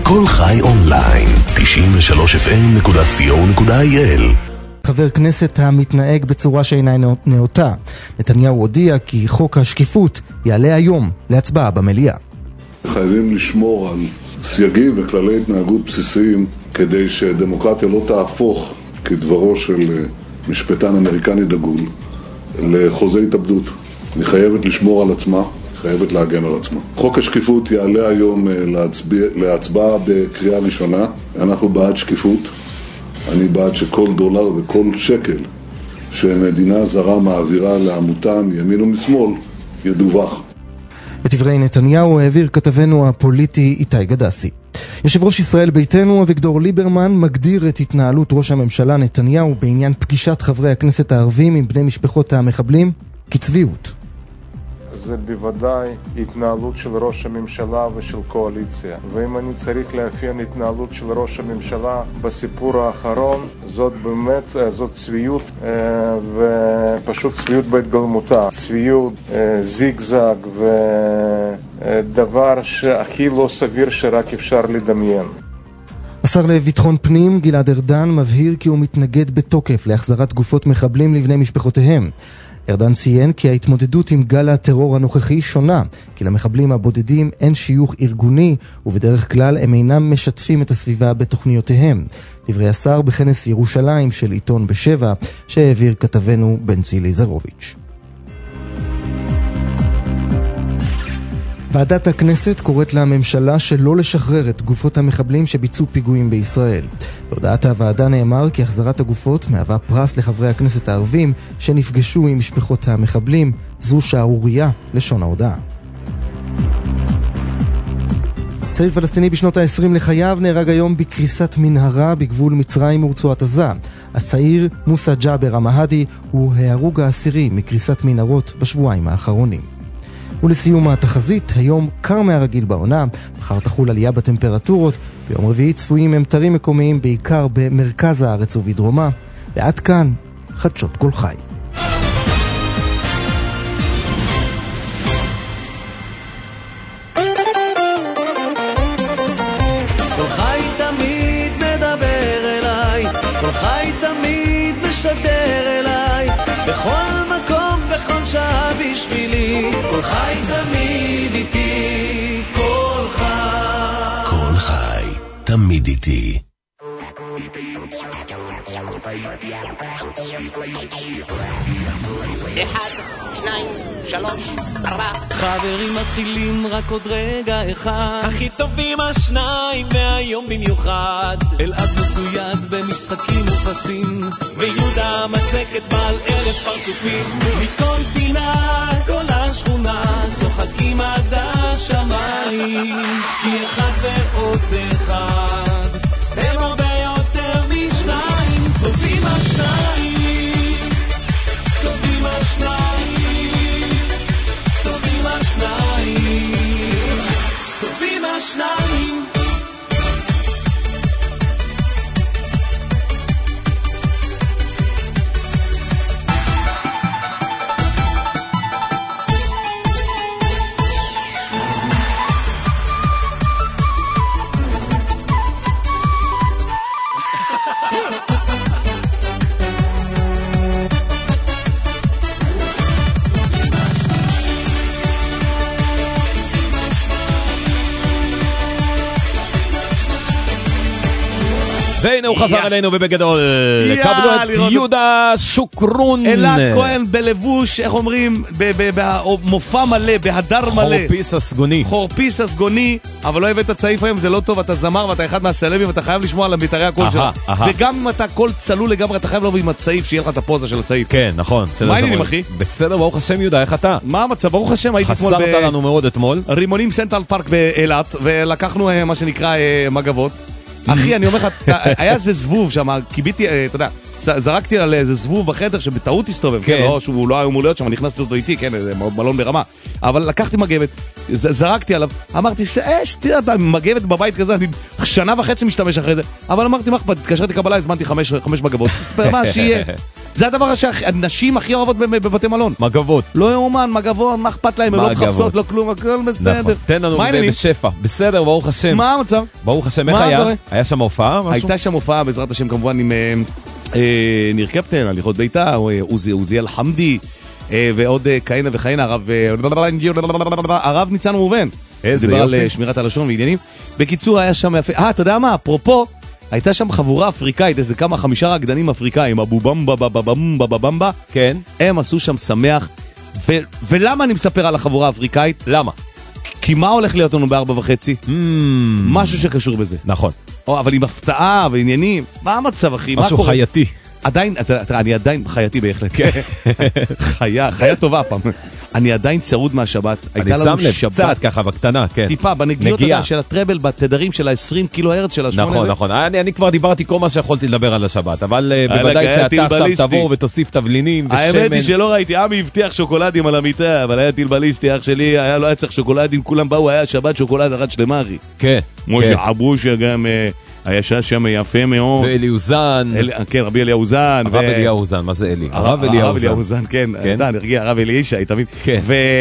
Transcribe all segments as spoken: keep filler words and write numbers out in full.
כל חי אונליין, תשעים ושלוש אף אם נקודה סי או נקודה איי אל. חבר כנסת המתנהג בצורה שאינה נאותה. נתניהו הודיע כי חוק השקיפות יעלה היום להצבעה במליאה. חייבים לשמור על סייגים וכללי התנהגות בסיסיים כדי שדמוקרטיה לא תהפוך, כדברו של משפטן אמריקני דגול, לחוזה התאבדות. היא חייבת לשמור על עצמה, חייבת להגן על עצמה. חוק השקיפות יעלה היום להצביע, להצבעה בקריאה ראשונה. אנחנו בעד שקיפות. אני בעד שכל דולר וכל שקל שמדינה זרה מעבירה לעמותה מימין ומשמאל ידווח. את דברי נתניהו העביר כתבנו הפוליטי איתי גדסי. יושב ראש ישראל ביתנו אביגדור ליברמן מגדיר את התנהלות ראש הממשלה נתניהו בעניין פגישת חברי הכנסת הערבים עם בני משפחות המחבלים כצביעות. זה בוודאי התנהלות של ראש הממשלה ושל קואליציה. ואם אני צריך לאפיין התנהלות של ראש הממשלה בסיפור האחרון, זאת באמת, זאת צביעות, ופשוט צביעות בהתגלמותה. צביעות, זיגזג ודבר שהכי לא סביר שרק אפשר לדמיין. השר לביטחון פנים גלעד ארדן מבהיר כי הוא מתנגד בתוקף להחזרת גופות מחבלים לבני משפחותיהם. ארדן ציין כי ההתמודדות עם גל הטרור הנוכחי שונה, כי למחבלים הבודדים אין שיוך ארגוני, ובדרך כלל הם אינם משתפים את הסביבה בתוכניותיהם. דברי השר בכנס ירושלים של עיתון בשבע, שהעביר כתבנו בנצי ליזרוביץ'. ועדת הכנסת קוראת לממשלה שלא לשחרר את גופות המחבלים שביצעו פיגועים בישראל. בהודעת הוועדה נאמר כי החזרת הגופות מהווה פרס לחברי הכנסת הערבים שנפגשו עם משפחות המחבלים. זו שערוריה לשון ההודעה. צעיר פלסטיני בשנות ה-עשרים לחייו נהרג היום בקריסת מנהרה בגבול מצרים ורצועת עזה. הצעיר מוסא ג'אבר המהדי הוא ההרוג העשירי מקריסת מנהרות בשבועיים האחרונים. ולסיום התחזית, היום קר מהרגיל בעונה, מחר תחול עלייה בטמפרטורות, ביום רביעי צפויים ממטרים מקומיים בעיקר במרכז הארץ ובדרומה, ועד כאן חדשות כל חי. כל חי תמיד מדבר אליי, כל חי תמיד משדר אליי, בכל מקום, בכל שעה בשבילי, כל חי תמיד איתי, כל חי. כל חי תמיד איתי. אחד, שניים, שלוש, ארבע. חברים מתחילים רק עוד רגע אחד, הכי טובים השניים והיום במיוחד, אלעד מצויד במשחקים ופסים, ויהודה מצקת בעל אלף פרצופים, מכל פינה כל השכונה צוחקים עד השמיים, כי אחד ועוד אחד הם הרבה יותר משניים, טובים השניים, טובים השניים, טובים השניים, טובים השניים. והנה הוא חזר אלינו ובגדול קבלו את יהודה שוקרון, אלעד כהן בלבוש, איך אומרים, במופע מלא, בהדר מלא, חורפיס הסגוני, חורפיס הסגוני. אבל לא הבאת צעיף היום, זה לא טוב, אתה זמר ואתה אחד מהסלבים, ואתה חייב לשמוע על הביטרי הקול שלך, וגם אם אתה קול צלול לגמרי אתה חייב לבוא עם הצעיף, שיהיה לך את הפוזה של הצעיף. כן, נכון. מה העניינים אחי? בסדר, ברוך השם יהודה, איך אתה? מה המצב? ברוך השם, הייתי אתמול חסרת לנו מאוד אתמול רימונים סנטרל פארק באילת, ולקחנו מה שנקרא מגבות. אחי, אני אומר לך, היה איזה זבוב שם, קיביתי, אתה יודע, זרקתי על איזה זבוב בחדר שבטעות הסתובב, כן, לא, שהוא לא היה אמור להיות שם, נכנסתי אותו איתי, כן, זה מלון ברמה, אבל לקחתי מגבת, זרקתי עליו, אמרתי, שתראה, אתה מגבת בבית כזה, אני שנה וחצי משתמש אחרי זה, אבל אמרתי, מה אכפת, התקשרתי קבלה, הזמנתי חמש מגבות, מה שיהיה, זה הדבר שהנשים הכי אוהבות בבתי מלון. מגבות. לא יאומן, מגבות, מה אכפת להם, הם לא מחפשות, לא כלום, הכל בסדר. נכון, תן לנו בשפע. בסדר, ברוך השם. מה המצב? ברוך השם, איך היה? היה שם הופעה? הייתה שם הופעה, בעזרת השם כמובן עם ניר קפטן, הליכות ביתה, עוזי אלחמדי, ועוד כהנה וכהנה, הרב ניצן ראובן. איזה דיבר יופי. על שמירת הלשון ועניינים. בקיצור, היה שם יפה. אה, אתה יודע מה? אפרופו, הייתה שם חבורה אפריקאית, איזה כמה חמישה רקדנים אפריקאים, אבו במבה, בבמבה, בבמבה. כן. הם עשו שם שמח. ו- ולמה אני מספר על החבורה האפריקאית? למה? כי מה הולך להיות לנו בארבע וחצי? Mm. משהו שקשור בזה. נכון. או, אבל עם הפתעה ועניינים. מה המצב, אחי? משהו חייתי. עדיין, אתה, אתה, אני עדיין חייתי בהחלט. חיה, חיה טובה פעם. אני עדיין צרוד מהשבת. אני שם לב, קצת ככה בקטנה, כן. טיפה, בנגיעות של הטראבל, בתדרים של ה-עשרים קילו הרץ של השמונה. נכון, נכון. אני, אני כבר דיברתי כל מה שיכולתי לדבר על השבת, אבל בוודאי שאתה עכשיו תבוא ותוסיף תבלינים ושמן. האמת היא שלא ראיתי, עמי הבטיח שוקולדים על המיטה, אבל היה טלבליסטי, אח שלי, היה לא היה צריך שוקולדים, כולם באו, היה שבת שוקולד אחת שלמה, אחי. כן. משה עבושה גם היה שם יפה מאוד. ואלי אוזן. כן, רבי אלי אוזן. הרב אלי אוזן, מה זה אלי? הרב אלי אוזן, כן. אתה נרגיע, הרב אלי אישי, תמיד. כן.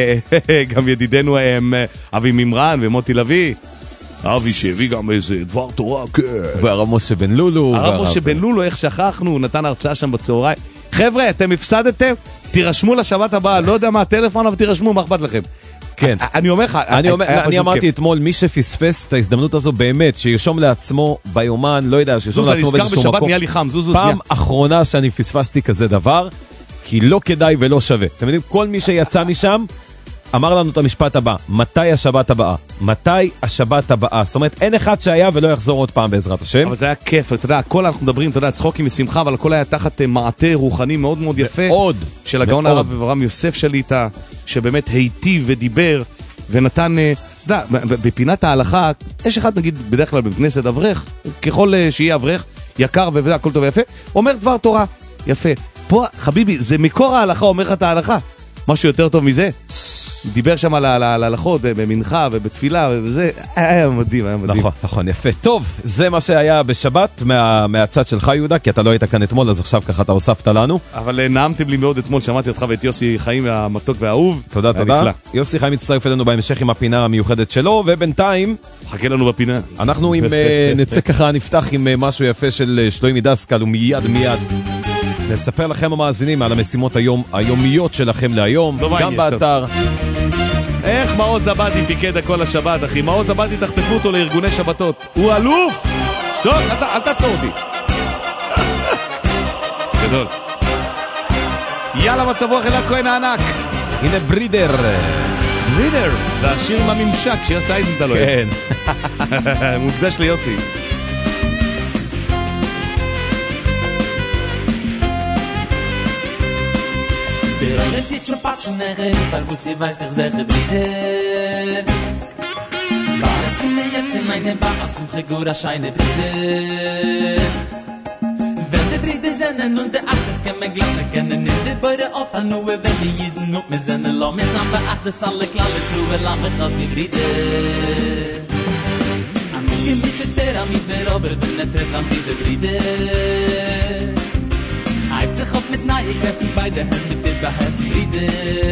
וגם ידידנו אבי ממרן ומוטי לוי. אבי שהביא גם איזה דבר תורה, כן. והרב משה בן לולו. הרב משה בן לולו, איך שכחנו, הוא נתן הרצאה שם בצהריים. חבר'ה, אתם הפסדתם? תירשמו לשבת הבאה, לא יודע מה הטלפון, אבל תירשמו, מה אכפת לכם? כן. אני אומר לך, אני אמרתי אתמול, מי שפספס את ההזדמנות הזו באמת, שירשום לעצמו ביומן, לא יודע, שירשום לעצמו באיזשהו מקום. בשבת נהיה לי חם, זוזו פעם אחרונה שאני פספסתי כזה דבר, כי לא כדאי ולא שווה. אתם יודעים, כל מי שיצא משם, אמר לנו את המשפט הבא, מתי השבת הבאה? מתי השבת הבאה? זאת אומרת, אין אחד שהיה ולא יחזור עוד פעם בעזרת השם. אבל זה היה כיף, אתה יודע, הכל אנחנו מדברים, אתה יודע, צחוקים משמחה, אבל הכל היה תחת מעטה רוחני מאוד מאוד יפה. מאוד. של הגאון הרב אברהם יוסף שליטה, שבאמת היטיב ודיבר, ונתן, אתה יודע, בפינת ההלכה, יש אחד נגיד בדרך כלל בכנסת אברך, ככל שיהיה אברך, יקר וזה, הכל טוב ויפה, אומר דבר תורה, יפה. פה, חביבי, זה מקור ההלכה, אומר לך את ההלכה. משהו יותר טוב מזה. דיבר שם על ההלכות, במנחה ובתפילה, וזה היה מדהים, היה מדהים. נכון, נכון, יפה. טוב, זה מה שהיה בשבת, מהצד שלך יהודה, כי אתה לא היית כאן אתמול, אז עכשיו ככה אתה הוספת לנו. אבל נעמתם לי מאוד אתמול, שמעתי אותך ואת יוסי חיים המתוק והאהוב. תודה, תודה. יוסי חיים מצטרף אלינו בהמשך עם הפינה המיוחדת שלו, ובינתיים... חכה לנו בפינה. אנחנו נצא ככה, נפתח עם משהו יפה של שלוימי דסקל, ומיד מיד נספר לכם המאזינים על המשימות היום, היומיות שלכם להיום, גם באתר. איך מעוז עבדי פיקד הכל השבת, אחי? מעוז עבדי תחטפו אותו לארגוני שבתות. הוא אלוף! שתוק, אל תעצור אותי. גדול. יאללה, מצב רוח אלעד כהן הענק. הנה ברידר. ברידר. זה השיר עם הממשק שיוסי אייזנטל אוהב. כן. מוקדש ליוסי. Bereit jetzt schon patschen nachher, weil wo sie weiß, der Sache blieben. War es mir jetzt in meine Bar, als im Chigura scheine blieben. Wenn die Brüder sind und der Achtes kann man glatt erkennen, in der Beure Opa nur, wenn die Jeden und mir sind, lau mir zusammen beachtet alle Klalles, ruhe lang mich auf die Brüder. Am bisschen bisschen der, am ich mir aber, wenn er tritt am Brüder Brüder. Heibt sich auf mit neue Kräften, beide Hände wird behalten, Brüder.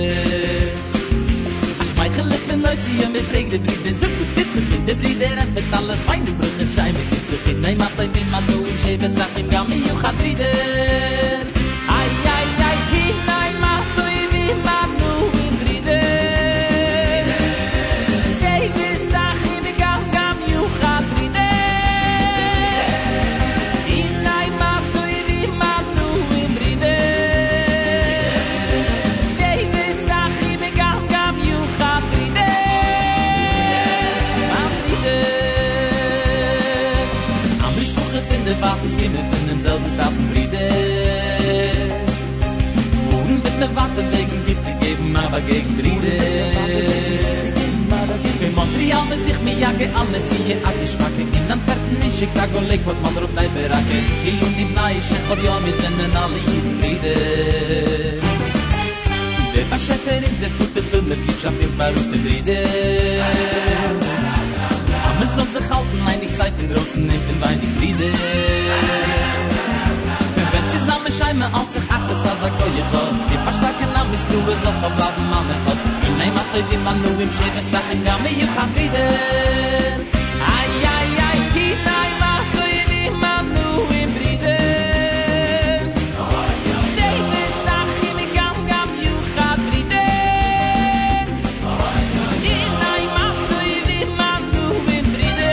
Ach, schmeichelig, wenn euch sie mir prägte, Brüder, so gut ist sich in der Brüder, und mit alles feine Brüche schein, mit dir zu finden, nein, macht euch den Mann, du im Schäbe, sag ihm, gar mich, Juchat, Brüder. Ai, ai, ai, hinein, macht euch wie Mann, du im Brüder. Schäbe, sag ihm, gar, gar, Juchat, Brüder. Hinein, macht euch wie Mann, du im Brüder. Schäbe, sag ihm, gar, gar, Juchat, Brüder. Am Brüder. Am Bestuche finde, warten Kinder von demselben Taten, Brüder. Fuhren mit ne Warte wegen sich zu geben, aber gegen Brüder. Für Montreal muss ich mir jage alle siehe an die Schmacke. In Antwerpen in Chicago legt wat man drauf bleibt beraken. Kiel und die Bnei, Schechor, ja, wir sind alle jeden Brüder. Der Verschäfer in sehr gute Film mit Liebschaft ins Barute Brüder. Aber soll sich halten, einig seid in großen Nymphen, weinig Brüder. Wenn sie zusammen scheime auf sich alles als ein Koyechot. Sie verstärken am Missruhe, so verbleiben am Echot. In einem Achtung, wie man nur im Schäfer Sachen gar mehr juchat wieder. Ai, ai, ai, Kinai, Machto, wie man nur im Bride. Schäfer Sachen gar gar juchat Bride. Kinai, Machto, wie man nur im Bride.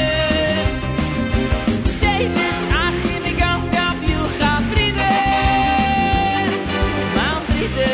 Schäfer Sachen gar gar juchat Bride. Man Bride.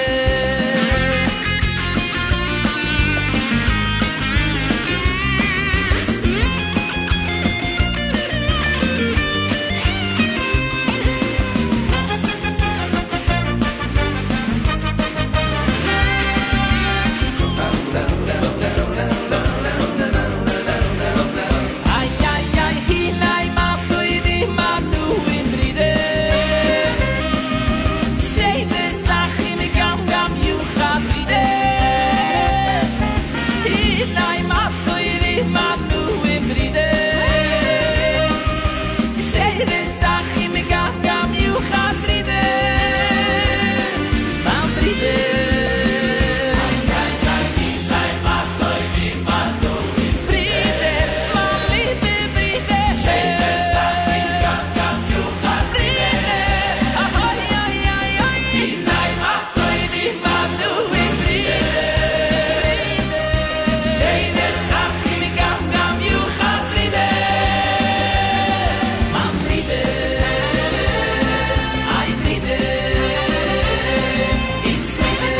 Ai, ai, ai, Hinai, Machto, wie man nur im Bride. Schäfer Sachen gar gar juchat Bride. Hinai, Machto, wie man nur im Bride. Schäfer Sachen gar gar juchat Bride. Man Bride. Bride, man Liebe, Bride. Schäfer Sachen gar gar juchat Bride. Ahoi, ai, ai, ai. Hinai, Machto, wie man nur im Bride. Schäfer Sachen gar gar juchat Bride. Man Bride. Ai, Bride. It's Bride.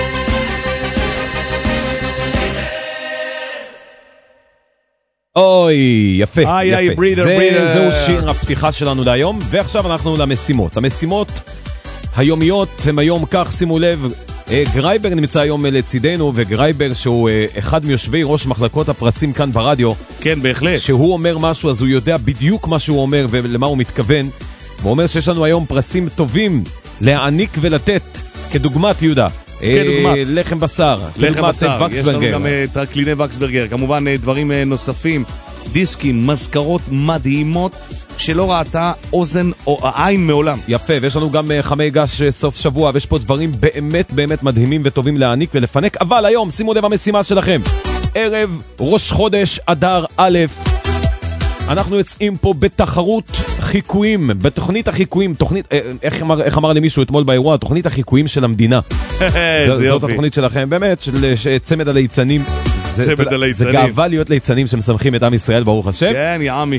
אוי, יפה, איי, איי, יפה. ברידר, זה- ברידר. זהו שיר הפתיחה שלנו להיום, ועכשיו אנחנו למשימות. המשימות היומיות הם היום כך, שימו לב, אה, גרייבר נמצא היום אה, לצידנו, וגרייבר שהוא אה, אחד מיושבי ראש מחלקות הפרסים כאן ברדיו, כן, בהחלט. שהוא אומר משהו אז הוא יודע בדיוק מה שהוא אומר ולמה הוא מתכוון. הוא אומר שיש לנו היום פרסים טובים להעניק ולתת, כדוגמת יהודה. אה, כדוגמת. לחם בשר, לחם כדוגמת בשר, יש לנו וקסברגר. גם אה, טרקליני וקסברגר, כמובן אה, דברים אה, נוספים, דיסקים, מזכרות מדהימות שלא ראתה אוזן או העין מעולם. יפה, ויש לנו גם אה, חמי גש אה, סוף שבוע, ויש פה דברים באמת באמת מדהימים וטובים להעניק ולפנק, אבל היום, שימו לב המשימה שלכם, ערב ראש חודש אדר א', אנחנו יוצאים פה בתחרות חיקויים, בתוכנית החיקויים, תוכנית, אה, איך אמר, איך אמר לי מישהו אתמול באירוע, תוכנית החיקויים של המדינה. זה ז- זאת יופי. התוכנית שלכם, באמת, של ש- צמד הליצנים. זה- צמד אתה יודע, זה הליצנים. גאווה להיות ליצנים שמשמחים את עם ישראל, ברוך השם. כן, יעמי.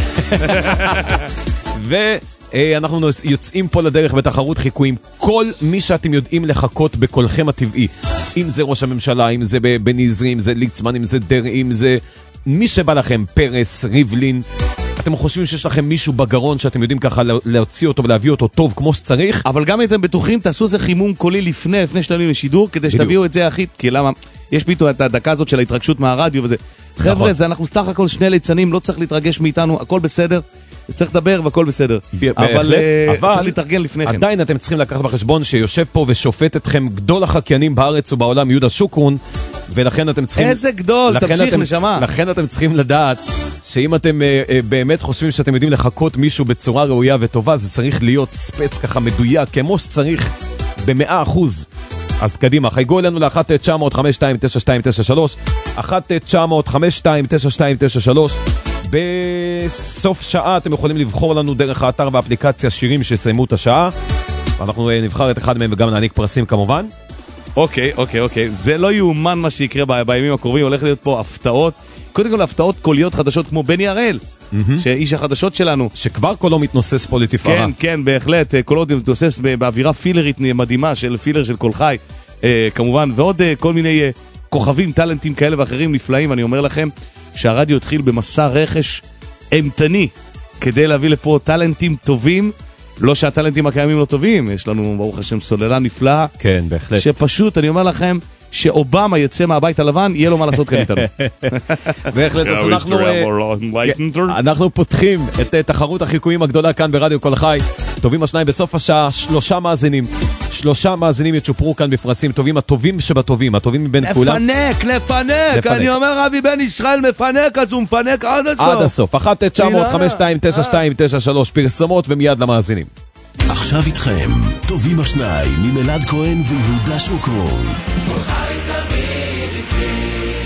ואנחנו יוצאים פה לדרך בתחרות חיקויים. כל מי שאתם יודעים לחכות בקולכם הטבעי, אם זה ראש הממשלה, אם זה בני עזרי, אם זה ליצמן, אם זה דרעי, אם זה מי שבא לכם, פרס, ריבלין, אתם חושבים שיש לכם מישהו בגרון שאתם יודעים ככה להוציא אותו ולהביא אותו טוב כמו שצריך? אבל גם אם אתם בטוחים, תעשו איזה חימום קולי לפני, לפני שתעלו לשידור, כדי שתביאו את זה הכי, כי למה? יש פתאום את הדקה הזאת של ההתרגשות מהרדיו וזה. חבר'ה, זה אנחנו סך הכל שני ליצנים, לא צריך להתרגש מאיתנו, הכל בסדר. צריך לדבר והכל בסדר. אבל אה, צריך להתארגן לפני כן. עדיין אתם צריכים לקחת בחשבון שיושב פה ושופט אתכם גדול החקיינים בארץ ובעולם, יהודה שוקרון, ולכן אתם צריכים... איזה גדול, לכן תמשיך אתם- נשמה. לכן אתם צריכים לדעת שאם אתם אה, אה, באמת חושבים שאתם יודעים לחכות מישהו בצורה ראויה וטובה, זה צריך להיות ספץ ככה מדויק, כמו שצריך במאה אחוז. אז קדימה, חייגו אלינו ל-אחת תשע אפס אפס חמש שתיים תשע שתיים תשע שלוש, אחת תשע אפס אפס חמש שתיים תשע שתיים תשע שלוש. בסוף שעה אתם יכולים לבחור לנו דרך האתר והאפליקציה שירים שסיימו את השעה. אנחנו אה, נבחר את אחד מהם וגם נעניק פרסים כמובן. אוקיי, אוקיי, אוקיי. זה לא יאומן מה שיקרה ב- בימים הקרובים, הולך להיות פה הפתעות. קודם כל הפתעות קוליות חדשות כמו בני הראל, שאיש החדשות שלנו. שכבר קולו מתנוסס פה לתפארה. כן, כן, בהחלט, קולו מתנוסס באווירה פילרית מדהימה של פילר של קול חי, אה, כמובן, ועוד אה, כל מיני אה, כוכבים, טלנטים כאלה ואחרים נפלאים, ואני אומר לכם שהרדיו התחיל במסע רכש אימתני, כדי להביא לפה טלנטים טובים, לא שהטלנטים הקיימים לא טובים, יש לנו ברוך השם סוללה נפלאה, כן, בהחלט. שפשוט, אני אומר לכם, שאובמה יצא מהבית הלבן, יהיה לו מה לעשות כאן איתנו. בהחלט, אז אנחנו, אה, כן, אנחנו פותחים את אה, תחרות החיקויים הגדולה כאן ברדיו כל חי. טובים השניים בסוף השעה, שלושה מאזינים. שלושה מאזינים יצ'ופרו כאן בפרסים טובים, הטובים שבטובים, הטובים מבין כולם. לפנק, לפנק, לפנק. אני אומר רבי בן ישראל מפנק, אז הוא מפנק עד הסוף. עד הסוף, אחת תשע אפס אפס חמש שתיים תשע שתיים תשע שלוש, פרסומות ומיד למאזינים. עכשיו איתכם, טובים השניים ממלעד כהן ויהודה שוקרון. חי תמיד איתי.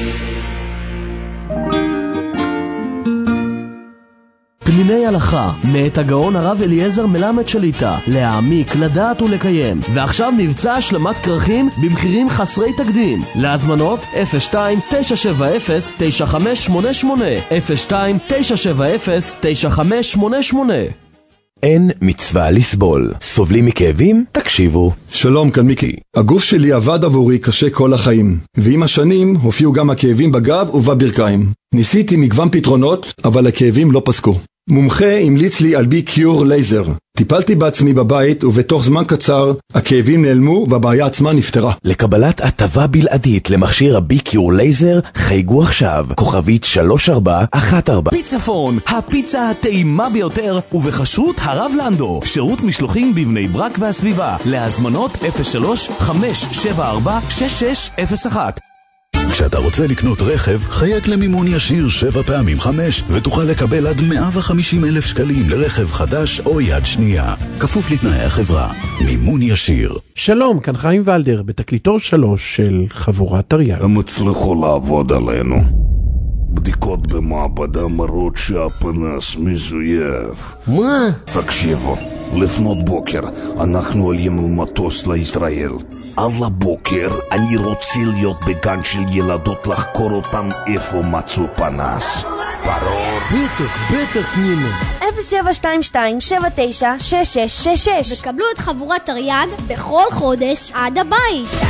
פניני הלכה, מאת הגאון הרב אליעזר מלמד שליטה, להעמיק, לדעת ולקיים. ועכשיו מבצע השלמת כרכים במחירים חסרי תקדים. להזמנות אפס שתיים תשע שבע אפס תשע חמש שמונה שמונה אפס שתיים תשע שבע אפס תשע חמש שמונה שמונה. אין מצווה לסבול. סובלים מכאבים? תקשיבו. שלום, כאן מיקי. הגוף שלי עבד עבורי קשה כל החיים, ועם השנים הופיעו גם הכאבים בגב ובברכיים. ניסיתי מגוון פתרונות, אבל הכאבים לא פסקו. מומחה המליץ לי על בי קיור לייזר. טיפלתי בעצמי בבית, ובתוך זמן קצר הכאבים נעלמו והבעיה עצמה נפתרה. לקבלת הטבה בלעדית למכשיר הבי קיור לייזר, חייגו עכשיו, כוכבית שלוש ארבע אחת ארבע. פיצפון, הפיצה הטעימה ביותר, ובחשרות הרב לנדו, שירות משלוחים בבני ברק והסביבה. להזמנות אפס שלוש חמש שבע ארבע שש שש אפס אחת. כשאתה רוצה לקנות רכב, חייג למימון ישיר שבע פעמים חמש, ותוכל לקבל עד מאה וחמישים אלף שקלים לרכב חדש או יד שנייה. כפוף לתנאי החברה. מימון ישיר. שלום, כאן חיים ולדר, בתקליטור שלוש של חבורת תרי"ג. הם הצליחו לעבוד עלינו. בדיקות במעבדה מראות שהפנס מזויף. מה? תקשיבו, לפנות בוקר אנחנו עולים למטוס לישראל. על הבוקר אני רוצה להיות בגן של ילדות לחקור אותם איפה מצאו פנס. ברור? בטח, בטח נינו. אפס שבע שתיים שתיים שבע תשע שש שש שש שש. וקבלו את חבורת תרי"ג בכל חודש עד הבית.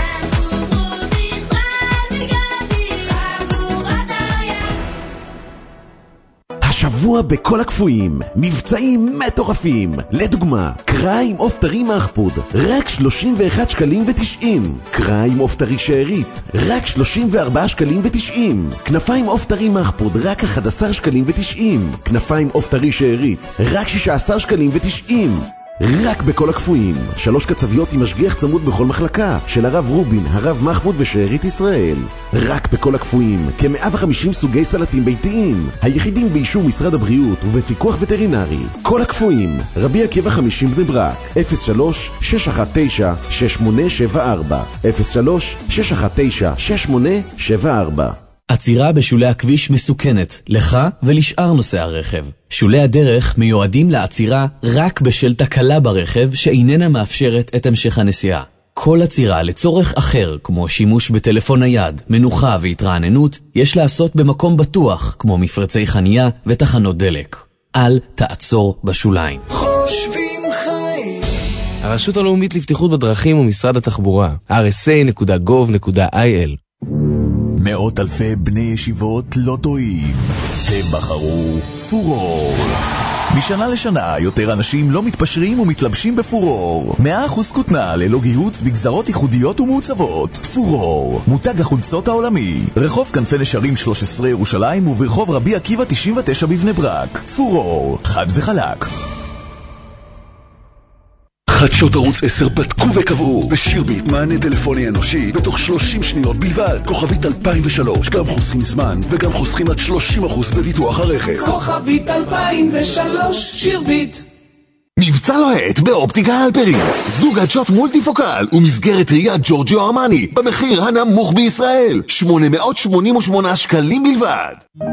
השבוע בכל הקפואים, מבצעים מטורפים. לדוגמה, קרא עם עוף טרי מהחפוד, רק שלושים ואחד שקלים ותשעים. קרא עם עוף טרי שארית, רק שלושים וארבעה שקלים ותשעים. כנפיים עוף טרי מהחפוד, רק אחד עשר שקלים ותשעים. כנפיים עוף טרי שארית, רק שישה עשר שקלים ותשעים. רק בכל הקפואים, שלוש קצביות עם משגיח צמוד בכל מחלקה, של הרב רובין, הרב מחמוד ושארית ישראל. רק בכל הקפואים, כ-מאה וחמישים סוגי סלטים ביתיים, היחידים באישור משרד הבריאות ובפיקוח וטרינרי. כל הקפואים, רבי עקיבא חמישים בני ברק, אפס שלוש שש אחת תשע שש שמונה שבע ארבע, אפס שלוש שש אחת תשע שש שמונה שבע ארבע. עצירה בשולי הכביש מסוכנת, לך ולשאר נוסעי הרכב. שולי הדרך מיועדים לעצירה רק בשל תקלה ברכב שאיננה מאפשרת את המשך הנסיעה. כל עצירה לצורך אחר, כמו שימוש בטלפון נייד, מנוחה והתרעננות, יש לעשות במקום בטוח, כמו מפרצי חנייה ותחנות דלק. אל תעצור בשוליים. חושבים חיים. הרשות הלאומית לבטיחות בדרכים ומשרד התחבורה, אר אס איי נקודה גוב נקודה איי אל. מאות אלפי בני ישיבות לא טועים. הם בחרו פורור. משנה לשנה יותר אנשים לא מתפשרים ומתלבשים בפורור. מאה אחוז כותנה ללא גיהוץ בגזרות ייחודיות ומעוצבות. פורור, מותג החולצות העולמי. רחוב כנפי נשרים שלוש עשרה ירושלים וברחוב רבי עקיבא תשעים ותשע בבני ברק. פורור, חד וחלק. חדשות ערוץ עשר בדקו וקבעו בשירביט מענה טלפוני אנושי בתוך שלושים שניות בלבד. כוכבית אלפיים ושלוש, גם חוסכים זמן וגם חוסכים עד שלושים אחוז בביטוח הרכב. כוכבית אלפיים ושלוש, שירביט. מבצע לוהט באופטיקה אלפרין, זוג עדשות מולטיפוקל ומסגרת ראיית ג'ורג'יו ארמני במחיר הנמוך בישראל, שמונה מאות שמונים ושמונה שקלים בלבד.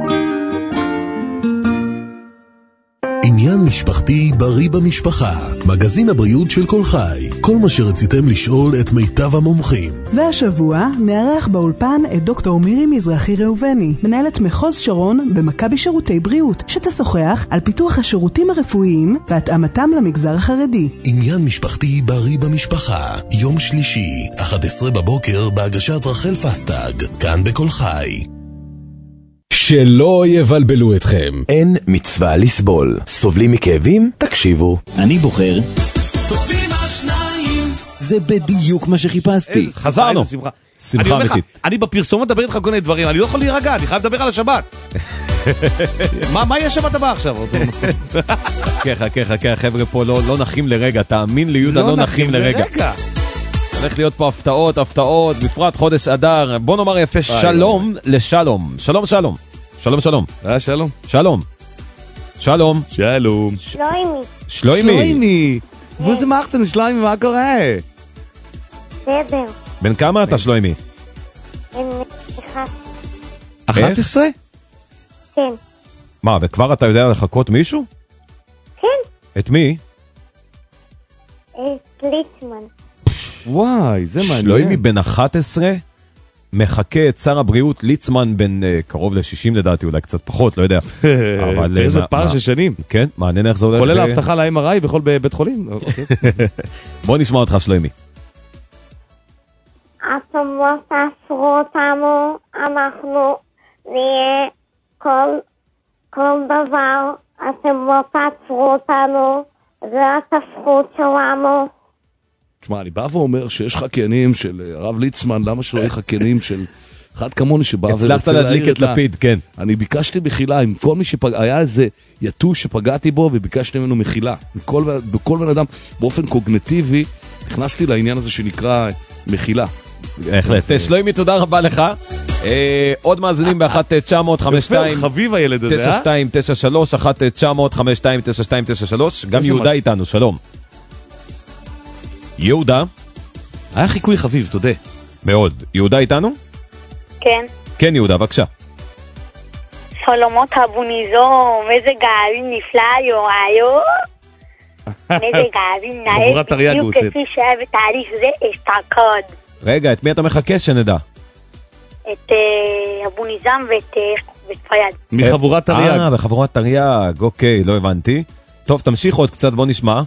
עניין משפחתי בריא במשפחה, מגזין הבריאות של כל חי, כל מה שרציתם לשאול את מיטב המומחים. והשבוע נערך באולפן את דוקטור מירי מזרחי ראובני, מנהלת מחוז שרון במכבי שירותי בריאות, שתשוחח על פיתוח השירותים הרפואיים והתאמתם למגזר החרדי. עניין משפחתי בריא במשפחה, יום שלישי, אחת עשרה בבוקר בהגשת רחל פסטג, כאן בכל חי. שלא יבלבלו אתכם. אין מצווה לסבול. סובלים מכאבים? תקשיבו. אני בוחר. טובים השניים. זה בדיוק מה שחיפשתי. חזרנו. שמחה אמיתית. אני בפרסומת מדבר איתך כל מיני דברים, אני לא יכול להירגע, אני חייב לדבר על השבת. מה יהיה שבת הבא עכשיו? ככה, ככה, ככה, חבר'ה פה לא נחים לרגע, תאמין לי יהודה, לא נחים לרגע. הולך להיות פה הפתעות, הפתעות, בפרט חודש אדר. בוא נאמר יפה שלום לשלום. שלום, שלום. שלום, שלום. אה, שלום. שלום. שלום. שלום. שלוימי. שלוימי. וזה מאכטן, שלוימי, מה קורה? בסדר. בן כמה אתה, שלוימי? בן אחד. אחת עשרה? כן. מה, וכבר אתה יודע לחכות מישהו? כן. את מי? את ליצמן. וואי, זה מעניין. שלוימי בן אחת עשרה מחכה את שר הבריאות ליצמן בן uh, קרוב ל-שישים לדעתי, אולי קצת פחות, לא יודע. אבל איזה מה, פער מה, של שנים. כן, מעניין איך זה הולך. כולל ההבטחה ל-אם אר איי בכל בית חולים. בוא נשמע אותך, שלוימי. אתם לא תעצרו אותנו, אנחנו נהיה כל, כל דבר, אתם לא תעצרו אותנו, זה התפחות שלנו. תשמע, אני בא ואומר שיש חקיינים של הרב ליצמן, למה שלא יהיה חקיינים של אחד כמוני שבא ורצה להעיר את הצלחת להדליק את לפיד, כן. אני ביקשתי מחילה עם כל מי שפגע, היה איזה יתוש שפגעתי בו וביקשתי ממנו מחילה. בכל, בכל בן אדם, באופן קוגנטיבי, נכנסתי לעניין הזה שנקרא מחילה. בהחלט. שלוימי, תודה רבה לך. עוד מאזינים ב-אחת תשע אפס אפס חמש שתיים חביב הילד הזה, תשע שתיים תשע שלוש, אחת תשע אפס אפס חמש שתיים תשע שתיים תשע שלוש. גם יהודה איתנו, שלום. יהודה. היה חיקוי חביב, תודה. מאוד. יהודה איתנו? כן. כן, יהודה, בבקשה. סולומות אבוניזום, איזה גאווין נפלא היום, היו? איזה גאווין נאה, בדיוק כפי שהיה בתהליך זה אשתקוד. רגע, את מי אתה מחכה שנדע? את אבוניזם ואת פיאד. מחבורת תרי"ג. אה, בחבורת תרי"ג, אוקיי, לא הבנתי. טוב, תמשיך עוד קצת, בוא נשמע.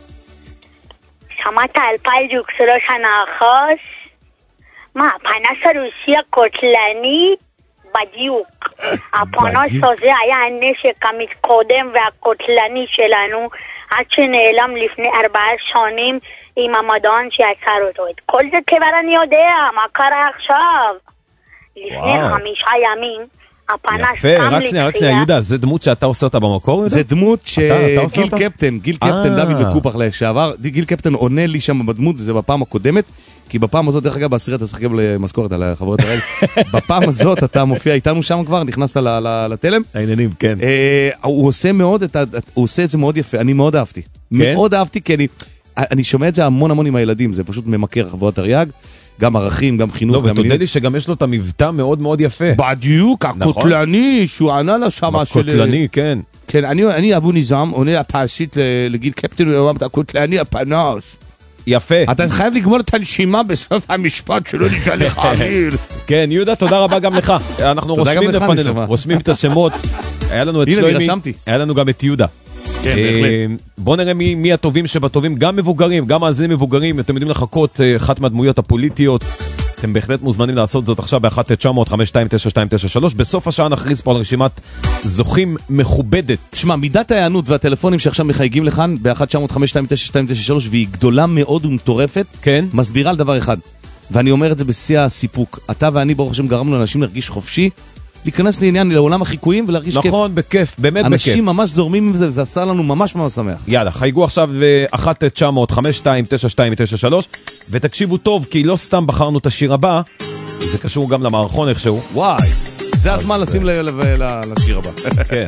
שמעת על פייג'וק שלוש הנחש? מה, הפנס הרוסי הקוטלני? בדיוק. הפנס הזה היה הנשק המתקודם והקוטלני שלנו, עד שנעלם לפני ארבעה שנים עם המדען שיצר אותו. את כל זה כבר אני יודע, מה קרה עכשיו? לפני חמישה ימים, הפנס יפה, רק שנייה, רק שנייה, יהודה, זה דמות שאתה עושה אותה במקור? זה דמות שגיל קפטן, גיל קפטן דוד מקופח לשעבר, גיל קפטן עונה לי שם בדמות, וזה בפעם הקודמת, כי בפעם הזאת, דרך אגב, בעשירי אתה צריך גם למשכורת על החברות הראל, בפעם הזאת אתה מופיע איתנו שם כבר, נכנסת לתלם. העניינים, כן. הוא עושה מאוד, הוא עושה את זה מאוד יפה, אני מאוד אהבתי. מאוד אהבתי, כי אני שומע את זה המון המון עם הילדים, זה פשוט ממכר חברות תרי"ג. גם ערכים, גם חינוך. לא, ותודה לי שגם יש לו את המבטא מאוד מאוד יפה. בדיוק, הקוטלני, שהוא ענה לה שמה של... הקוטלני, כן. כן, אני אבו ניזם, עונה הפעשית לגיל קפטן, הוא אמר, הקוטלני הפנס. יפה. אתה חייב לגמור את הנשימה בסוף המשפט שלא נשאר לך אוויר. כן, יהודה, תודה רבה גם לך. אנחנו רושמים לפנינו, רושמים את השמות. היה לנו את שלוימי, היה לנו גם את יהודה. כן, בהחלט. בוא נראה מי, מי הטובים שבטובים, גם מבוגרים, גם מאזינים מבוגרים, אתם יודעים לחכות אחת מהדמויות הפוליטיות, אתם בהחלט מוזמנים לעשות זאת עכשיו ב-אחת תשע אפס אפס חמש שתיים תשע שתיים תשע שלוש, בסוף השעה נכריז פה על רשימת זוכים מכובדת. תשמע, מידת ההיענות והטלפונים שעכשיו מחייגים לכאן ב-אחת תשע אפס אפס חמש שתיים תשע שתיים תשע שלוש, והיא גדולה מאוד ומטורפת, כן. מסבירה על דבר אחד, ואני אומר את זה בשיא הסיפוק, אתה ואני ברוך השם גרמנו לאנשים להרגיש חופשי, להיכנס לעניין לעולם החיקויים ולהרגיש כיף. נכון, בכיף, באמת בכיף. אנשים ממש זורמים עם זה, וזה עשה לנו ממש ממש שמח. יאללה, חייגו עכשיו ב-אחת תשע אפס אפס חמש שתיים תשע שתיים תשע שלוש, ותקשיבו טוב, כי לא סתם בחרנו את השיר הבא, זה קשור גם למערכון איכשהו. וואי, זה הזמן לשים לב לשיר הבא. כן.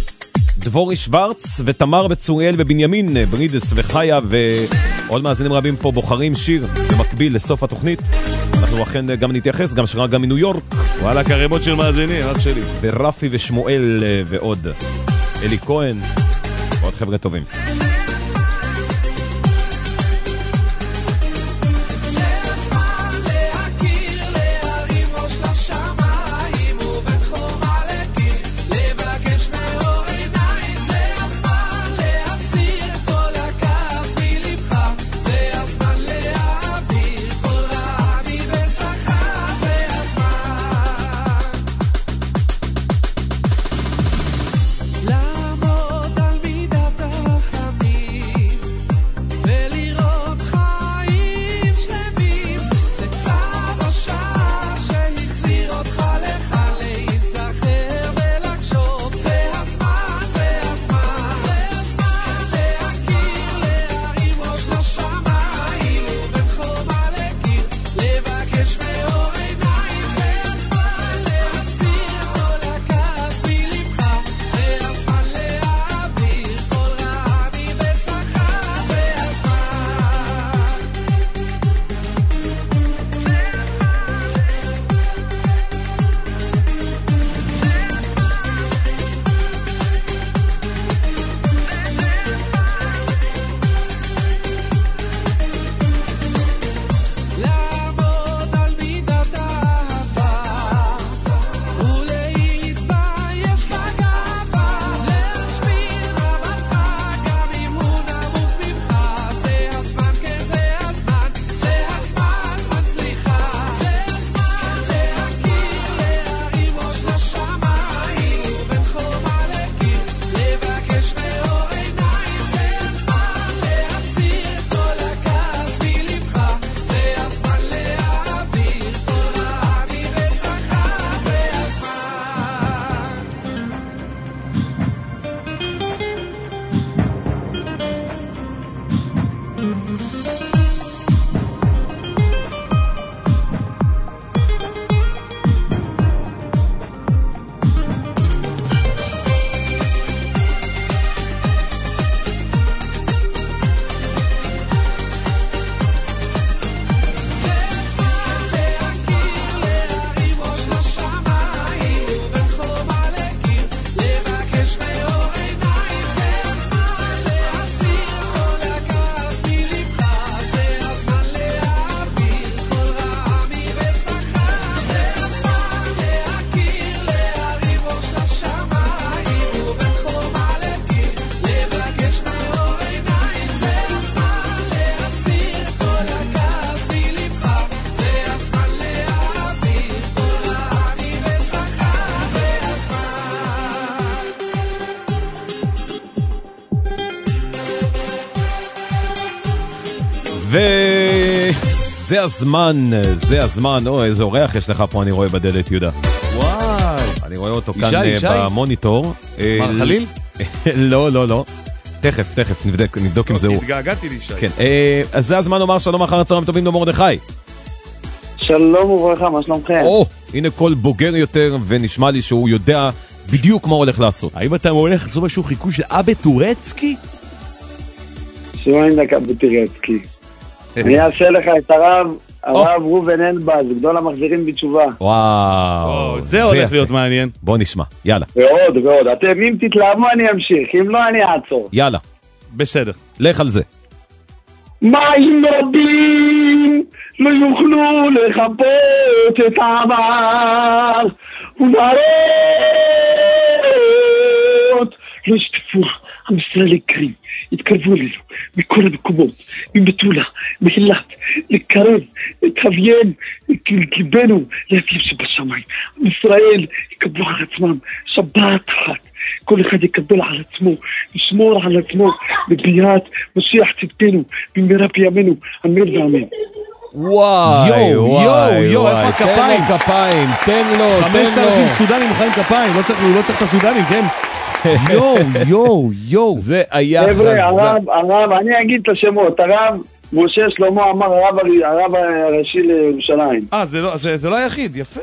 דבורי שוורץ ותמר בצוריאל ובנימין, ברידס וחיה ועוד מאזינים רבים פה בוחרים שיר במקביל לסוף התוכנית. אנחנו אכן גם נתייחס, גם שרה גם מניו יורק. וואלה, קרימות של מאזינים, אח שלי. ורפי ושמואל ועוד. אלי כהן ועוד חבר'ה טובים. לעמוד על מידת החיים וזה הזמן, זה הזמן, או איזה אורח יש לך פה, אני רואה בדלת, יהודה. וואי. אני רואה אותו כאן במוניטור. מר חליל? לא, לא, לא. תכף, תכף, נבדוק, נבדוק אם זה הוא. התגעגעתי לי שי. כן, אז זה הזמן לומר שלום אחר הצהריים טובים למרדכי. שלום וברכה, מה שלומכם? או, הנה כל בוגר יותר, ונשמע לי שהוא יודע בדיוק מה הולך לעשות. האם אתה הולך לעשות משהו חיקוי של אבא טורצקי? שומעים דקה בטורצקי. אני אעשה לך את הרב, הרב ראובן אלבז, גדול המחזירים בתשובה. וואו, זה הולך להיות מעניין. בוא נשמע, יאללה. ועוד ועוד, אתם אם תתלהבו אני אמשיך, אם לא אני אעצור. יאללה. בסדר. לך על זה. מים רבים לא יוכלו לחפות את העבר ומראות לא ישטפו עם ישראל יקרים, יתקרבו אלינו מכל המקומות, מבטולה, מאילת, לקרב את אביהם, את ליבנו לאביהם שבשמיים. עם ישראל יקבלו על עצמם שבת אחת, כל אחד יקבל על עצמו, ישמור על עצמו בביאת משיח צדקנו, במהרה בימינו, אמן ואמן. וואי, יו, וואי, יו, יו, וואי, איפה תן הכפיים? לו כפיים, תן לו, תן חמשת לו. אלפים סודנים מוחאים כפיים, לא צריך, הוא לא צריך את הסודנים, כן? יו, יו, יו. זה היה חזק. חבר'ה, הרב, הרב, אני אגיד את השמות, הרב משה שלמה אמר הרב, הרב הראשי לירושלים. אה, זה לא, זה, זה לא היחיד, יפה.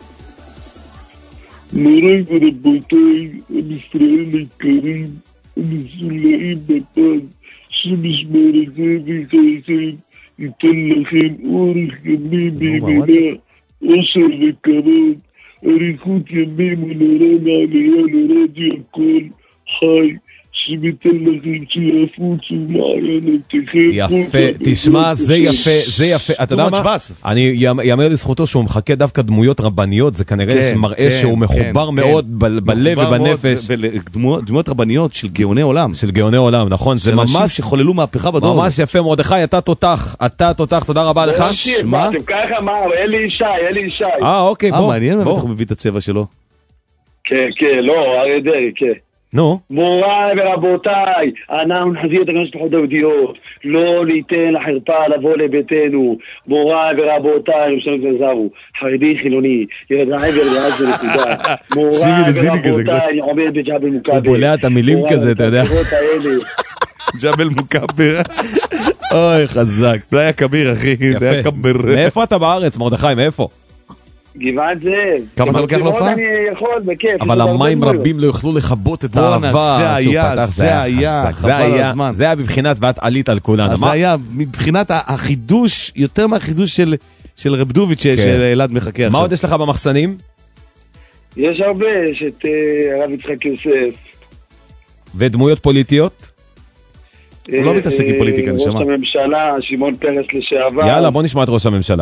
מורי ורבותיי, עם ישראל היקרים, המסולאים בפן, שמשמר את זה ויחייכם, ייתן לכם אורך ימים בימינה, אושר וכבוד, אריכות ימים ונורא מעלייה לרדיו הכל חי, שביתן לכם שיפוצו מעיינותיכם. יפה, תשמע, זה יפה, זה יפה. אתה יודע מה? אני יאמר לזכותו שהוא מחכה דווקא דמויות רבניות, זה כנראה שמראה שהוא מחובר מאוד בלב ובנפש. דמויות רבניות של גאוני עולם. של גאוני עולם, נכון. זה ממש שחוללו מהפכה בדור. ממש יפה, מרדכי, אתה תותח, אתה תותח, תודה רבה לך. מה? אתם ככה, מה? אלי ישי, אלי ישי. אה, אוקיי, בוא. אה, מעניין, בטח הוא מביא את הצבע שלו. כן, כן, לא, אריה דרעי, כן. נו. מוריי ורבותיי, אנחנו נחזיר את המשפחות היהודיות, לא ניתן לחרפה לבוא לביתנו. מוריי ורבותיי, משלם וזרו, חרדי חילוני, ילד העבר ליד זה נקודה. מוריי ורבותיי, אני עומד בג'בל מוקבר. הוא בולע את המילים כזה, אתה יודע. ג'בל מוקבר. אוי, חזק. זה היה כביר, אחי. זה היה כביר. מאיפה אתה בארץ, מרדכי? מאיפה? גבעת זאב. כמה אתה לוקח להופעה? אני יכול, בכיף. אבל המים רבים לא יוכלו לכבות את האהבה. זה היה, זה היה, זה היה, זה היה בבחינת ואת עלית על כולנו. זה היה מבחינת החידוש, יותר מהחידוש של רב דוביץ' שאלעד מחכה עכשיו. מה עוד יש לך במחסנים? יש הרבה, יש את הרב יצחק יוסף. ודמויות פוליטיות? הוא לא מתעסק עם פוליטיקה, נשמע. ראש הממשלה, שמעון פרס לשעבר. יאללה, בוא נשמע את ראש הממשלה.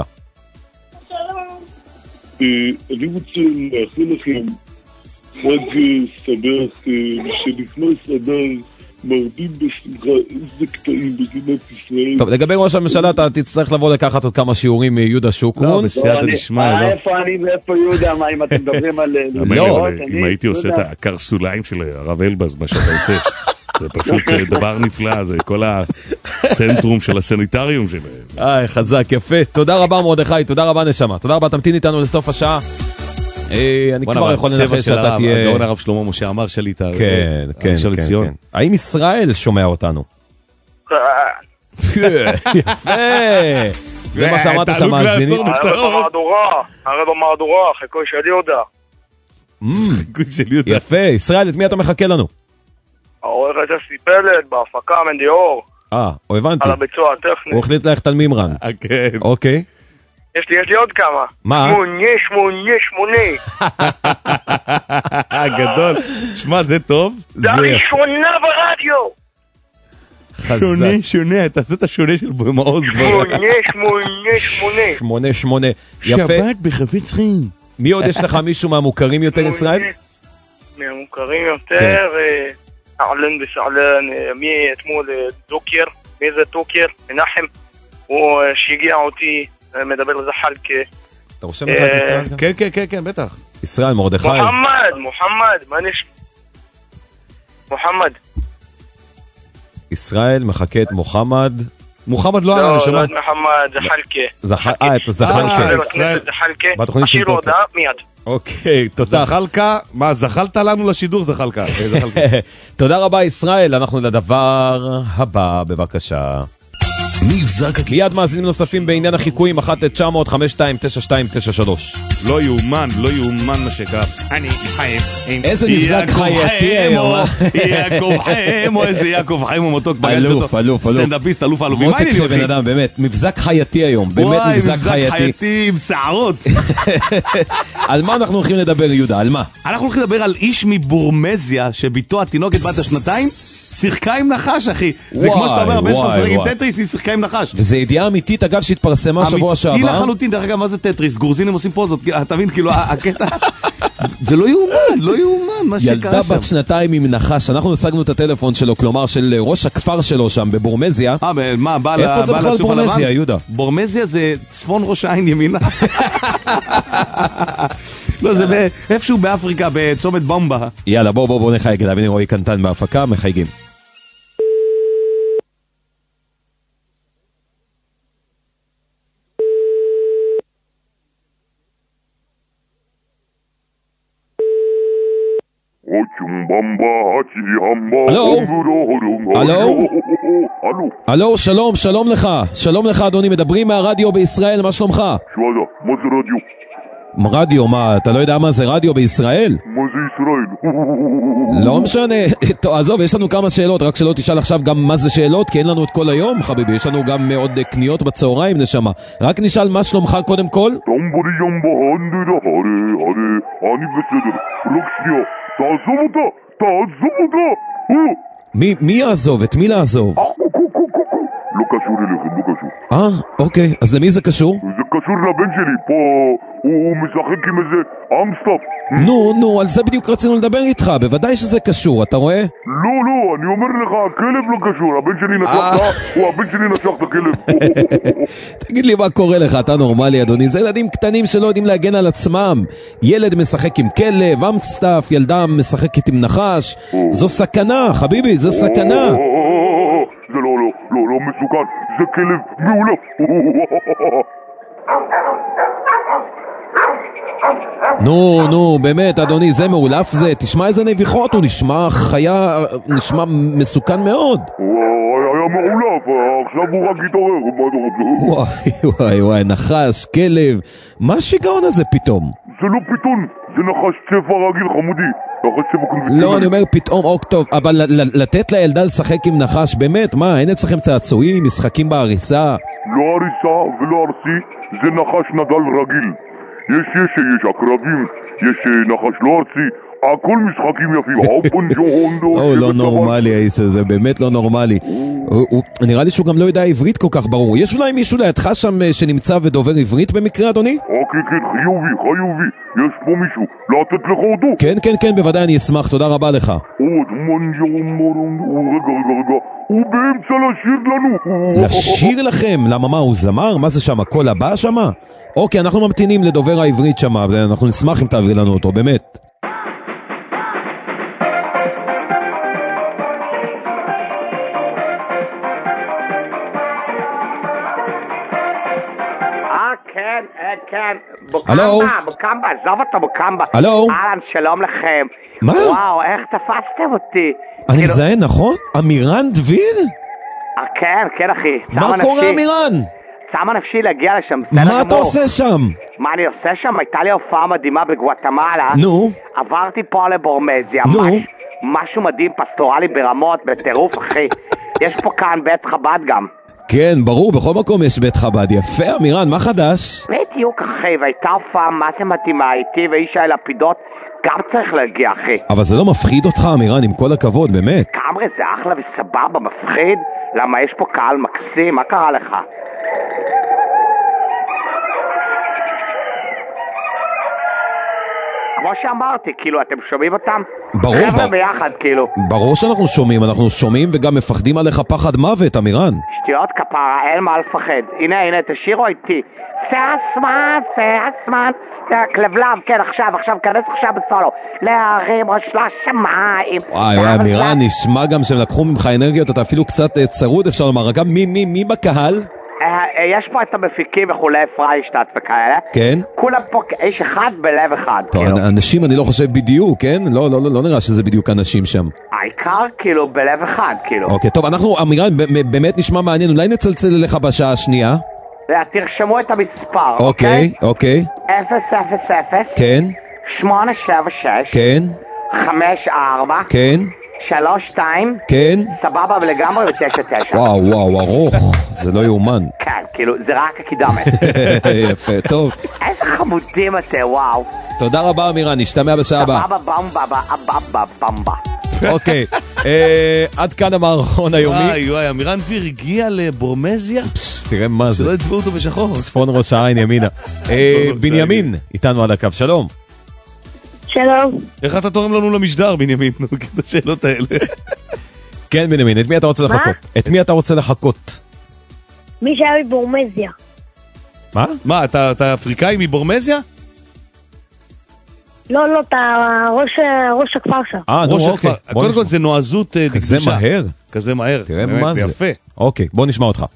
אני רוצה לאחל לכם חג שמח שנכנס אדר מרבים בשמחה, איזה קטעים במדינת ישראל. טוב, לגבי ראש הממשלה אתה תצטרך לבוא לקחת עוד כמה שיעורים מיהודה שוקרון. לא, בסייעתא דשמיא, לא. איפה אני ואיפה יהודה, מה אם אתם מדברים על... אם הייתי עושה את הקרסוליים של הרב אלבז, מה שאתה עושה, זה פשוט דבר נפלא, זה כל הצנטרום של הסניטריום שלהם. איי, חזק, יפה. תודה רבה מרדכי, תודה רבה נשמה. תודה רבה, תמתין איתנו לסוף השעה. אני כבר יכול לנחש שאתה תהיה... הגאון הרב שלמה משה אמר שליטה. כן, כן, כן. האם ישראל שומע אותנו? יפה. זה מה שאמרת שהמאזינים. הרב המהדורה, הרב המהדורה, חיקוי של יהודה. חיקוי של יהודה. יפה, ישראל, את מי אתה מחכה לנו? העורך יוסי פלד, בהפקה מנדיאור. אה, או הבנתי. על הביצוע הטכני. הוא החליט ללכת על מימרן. כן. אוקיי. יש לי, יש לי עוד כמה. מה? שמונה, שמונה, שמונה. גדול. שמע, זה טוב. זה הראשונה ברדיו. חזק. שונה, שונה. תעשה את השונה של מעוז. שמונה, שמונה, שמונה. שמונה, שמונה. יפה. שבת בחפץ חיים. מי עוד יש לך מישהו מהמוכרים יותר ישראל? מהמוכרים יותר... אהלן וסהלן, מי אתמול דוקר, מי זה דוקר? מנחם, הוא שהגיע אותי, מדבר לזחלקה. אתה רושם לך את ישראל? כן, כן, כן, כן, בטח. ישראל, מרדכי. מוחמד, מוחמד, מה נש... מוחמד. ישראל מחכה את מוחמד. מוחמד לא ענה, לא, נשמה. לא את מחמד, זחלקה. אה, אתה זחלקה. זחלקה. בתוכנית של השאיר הודעה מיד. אוקיי, תודה. זחלקה, מה, זחלת לנו לשידור זחלקה? תודה רבה ישראל, אנחנו לדבר הבא, בבקשה. מיד מאזינים נוספים בעניין החיקויים אחת תשע אפס חמש שתיים תשע שתיים תשע שלוש. לא יאומן, לא יאומן מה שקרה. אני חיים. איזה מבזק חייתי היום. יעקב חיים, או איזה יעקב חיים הוא מתוק. אלוף, אלוף, אלוף. סטנדאפיסט, אלוף, אלוף. מותק שבן אדם, באמת. מבזק חייתי היום. באמת מבזק חייתי. וואי, מבזק חייתי עם שערות. על מה אנחנו הולכים לדבר, יהודה? על מה? אנחנו הולכים לדבר על איש מבורמזיה, שביתו התינוקת בת השנתיים, שיחקה עם נחש, אחי. זה כמו שאתה אומר, הבן שלך משחק עם טטריס, היא שיחקה עם נחש. וזה ידיעה אמיתית, אגב, שהתפרסמה שבוע שעבר. אמיתי לחלוטין, דרך אגב, מה זה טטריס? גורזינים עושים פוזות, אתה מבין, כאילו, הקטע... זה לא יאומן, לא יאומן, מה שקרה שם. ילדה בת שנתיים עם נחש, אנחנו השגנו את הטלפון שלו, כלומר של ראש הכפר שלו שם בבורמזיה. אה, מה, בא איפה זה בכלל בורמזיה, יהודה? בורמזיה זה צפון ראש העין ימינה. לא, זה איפשהו באפריקה, בצומת במבה. יאללה, בוא, בוא, בוא נחייג, להבין רועי קנטן בהפקה, מחייגים. הלו? הלו? הלו, שלום, שלום לך. שלום לך, אדוני, מדברים מהרדיו בישראל, מה שלומך? שואלה, מה זה רדיו? רדיו, מה, אתה לא יודע מה זה רדיו בישראל? מה זה ישראל? לא משנה, טוב, עזוב, יש לנו כמה שאלות, רק שלא תשאל עכשיו גם מה זה שאלות, כי אין לנו את כל היום, חביבי, יש לנו גם עוד קניות בצהריים, נשמה. רק נשאל מה שלומך קודם כל? טמברי ימבה, הנדרה, הרי, הרי, אני בסדר, רק שנייה, תעזוב אותה, תעזוב אותה! מי, מי יעזוב? את מי לעזוב? לא קשור אליכם, לא קשור. אה, אוקיי, אז למי זה קשור? זה קשור לבן שלי, פה הוא משחק עם איזה אמסטאפ. נו, נו, על זה בדיוק רצינו לדבר איתך, בוודאי שזה קשור, אתה רואה? לא, לא, אני אומר לך, הכלב לא קשור, הבן שלי נשך, הוא הבן שלי נשך את הכלב. תגיד לי מה קורה לך, אתה נורמלי אדוני, זה ילדים קטנים שלא יודעים להגן על עצמם. ילד משחק עם כלב, אמסטאפ, ילדה משחקת עם נחש, זו סכנה, חביבי, זו סכנה. זה לא, לא, לא, לא מסוכן, זה כלב מעולה. נו, נו, באמת, אדוני, זה מעולף זה, תשמע איזה נביחות, הוא נשמע חיה, נשמע מסוכן מאוד. היה מעולף, עכשיו הוא רק התעורר, מה אתה רוצה? וואי, וואי, וואי, נחש, כלב, מה השיגעון הזה פתאום? זה לא פתאום, זה נחש צבע רגיל, חמודי. לא, אני אומר פתאום, או טוב, אבל לתת לילדה לשחק עם נחש, באמת, מה, אין אצלכם צעצועים, משחקים בהריסה? לא הריסה ולא ארסי, זה נחש נדל רגיל. יש, יש, יש עקרבים, יש נחש לא ארצי, הכל משחקים יפים. או, לא נורמלי האיש הזה, באמת לא נורמלי. נראה לי שהוא גם לא יודע עברית כל כך ברור. יש אולי מישהו לידך שם שנמצא ודובר עברית במקרה, אדוני? אוקיי, כן, חיובי, חיובי. יש פה מישהו, לתת לך אותו? כן, כן, כן, בוודאי, אני אשמח, תודה רבה לך. רגע, רגע, רגע, הוא באמצע לשיר לנו. לשיר לכם? למה מה, הוא זמר? מה זה שם, הקול הבא שם? אוקיי, אנחנו ממתינים לדובר העברית שם, ואנחנו נשמח אם תעביר לנו אותו, באמת. כן, הלו? בוקמבה, בוקמבה, עזוב אותו בוקמבה. הלו? אהלן, שלום לכם. מה? וואו, איך תפסתם אותי. אני מזהה, נכון? אמירן דביר? כן, כן אחי. מה קורה אמירן? צמה נפשי להגיע לשם, בסדר גמור. מה אתה עושה שם? מה אני עושה שם? הייתה לי הופעה מדהימה בגואטמלה. נו? עברתי פה לבורמזיה. נו? משהו מדהים, פסטורלי ברמות, בטירוף אחי. יש פה כאן בית חב"ד גם. כן, ברור, בכל מקום יש בית חב"ד. יפה, אמירן, מה חדש? בדיוק, אחי, והייתה הופעה, מה זה מתאימה איתי, ואיש הלפידות גם צריך להגיע, אחי. אבל זה לא מפחיד אותך, אמירן, עם כל הכבוד, באמת. קמרי, זה אחלה וסבבה, מפחיד? למה יש פה קהל מקסים, מה קרה לך? כמו שאמרתי, כאילו, אתם שומעים אותם? ברור, חבר'ה ב... ביחד, כאילו. ברור שאנחנו שומעים, אנחנו שומעים וגם מפחדים עליך פחד מוות, אמירן. שטויות כפרה, אין מה לפחד. הנה, הנה, תשאירו איתי. פרסמן, פרסמן, כלבלם, כן, עכשיו, עכשיו, כנס עכשיו בסולו. להרים ראש לשמיים. וואי, וואי, אמירן, נשמע גם שהם לקחו ממך אנרגיות, אתה אפילו קצת צרוד, אפשר לומר. גם מי, מי, מי בקהל? יש פה את המפיקים וכולי, פריישטאט וכאלה. כן. כולם פה איש אחד בלב אחד. טוב, אנשים אני לא חושב בדיוק, כן? לא, לא, לא נראה שזה בדיוק אנשים שם. העיקר כאילו בלב אחד, כאילו. אוקיי, טוב, אנחנו, אמירן, באמת נשמע מעניין, אולי נצלצל אליך בשעה השנייה? תרשמו את המספר, אוקיי? אוקיי. אפס אפס אפס. כן. שמונה שבע שש. כן. חמש ארבע. כן. שלוש שתיים. כן. סבבה ולגמרי ותשע תשע. וואו, וואו, ארוך. זה לא יאומן. כן, כאילו, זה רק הקידמת. יפה, טוב. איזה חמודים אתם, וואו. תודה רבה, אמירן, נשתמע בשעה הבאה. סבבה, במבה, במבה, במבה. אוקיי, עד כאן המערכון היומי. וואי, וואי, אמירן דביר הגיע לבורמזיה? תראה מה זה. שלא יצבעו אותו בשחור. צפון ראש העין ימינה. בנימין, איתנו על הקו, שלום. שלום. איך אתה תורם לנו למשדר, בנימין? את השאלות האלה. כן, בנימין, את מי אתה רוצה לחכות? את מי אתה רוצה לחכות? מי שהיה מבורמזיה. מה? מה, אתה אפריקאי מבורמזיה? לא, לא, אתה ראש הכפר שם. אה, נו, אוקיי. קודם כל זה נועזות דקדושה. כזה מהר? כזה מהר. תראה מה זה. יפה. אוקיי, בוא נשמע אותך.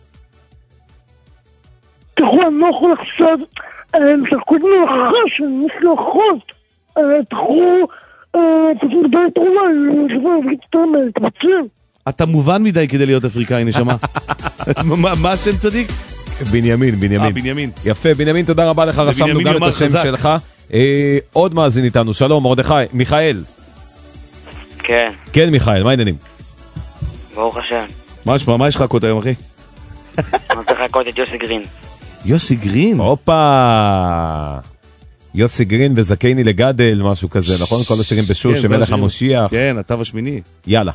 תראו, אני לא יכול לחשוב, הם שחקו את מלחש, אני מסלו אחות. תראו, תראו, די תרומה, אני חושב להביא את תרומה, תבצעים. אתה מובן מדי כדי להיות אפריקאי, נשמה. מה השם צדיק? בנימין, בנימין. אה, בנימין. יפה, בנימין, תודה רבה לך, רשמנו גם את השם שלך. עוד מאזין איתנו, שלום, מרדכי, מיכאל. כן. כן, מיכאל, מה העניינים? ברוך השם. מה יש, מה יש לך לחכות היום, אחי? אני צריך לחכות את יוסי גרין. יוסי גרין? הופה. יוסי גרין וזכייני לגדל, משהו כזה, נכון? כל השירים בשוש, שמלך המושיח. כן, התו השמיני. יאללה.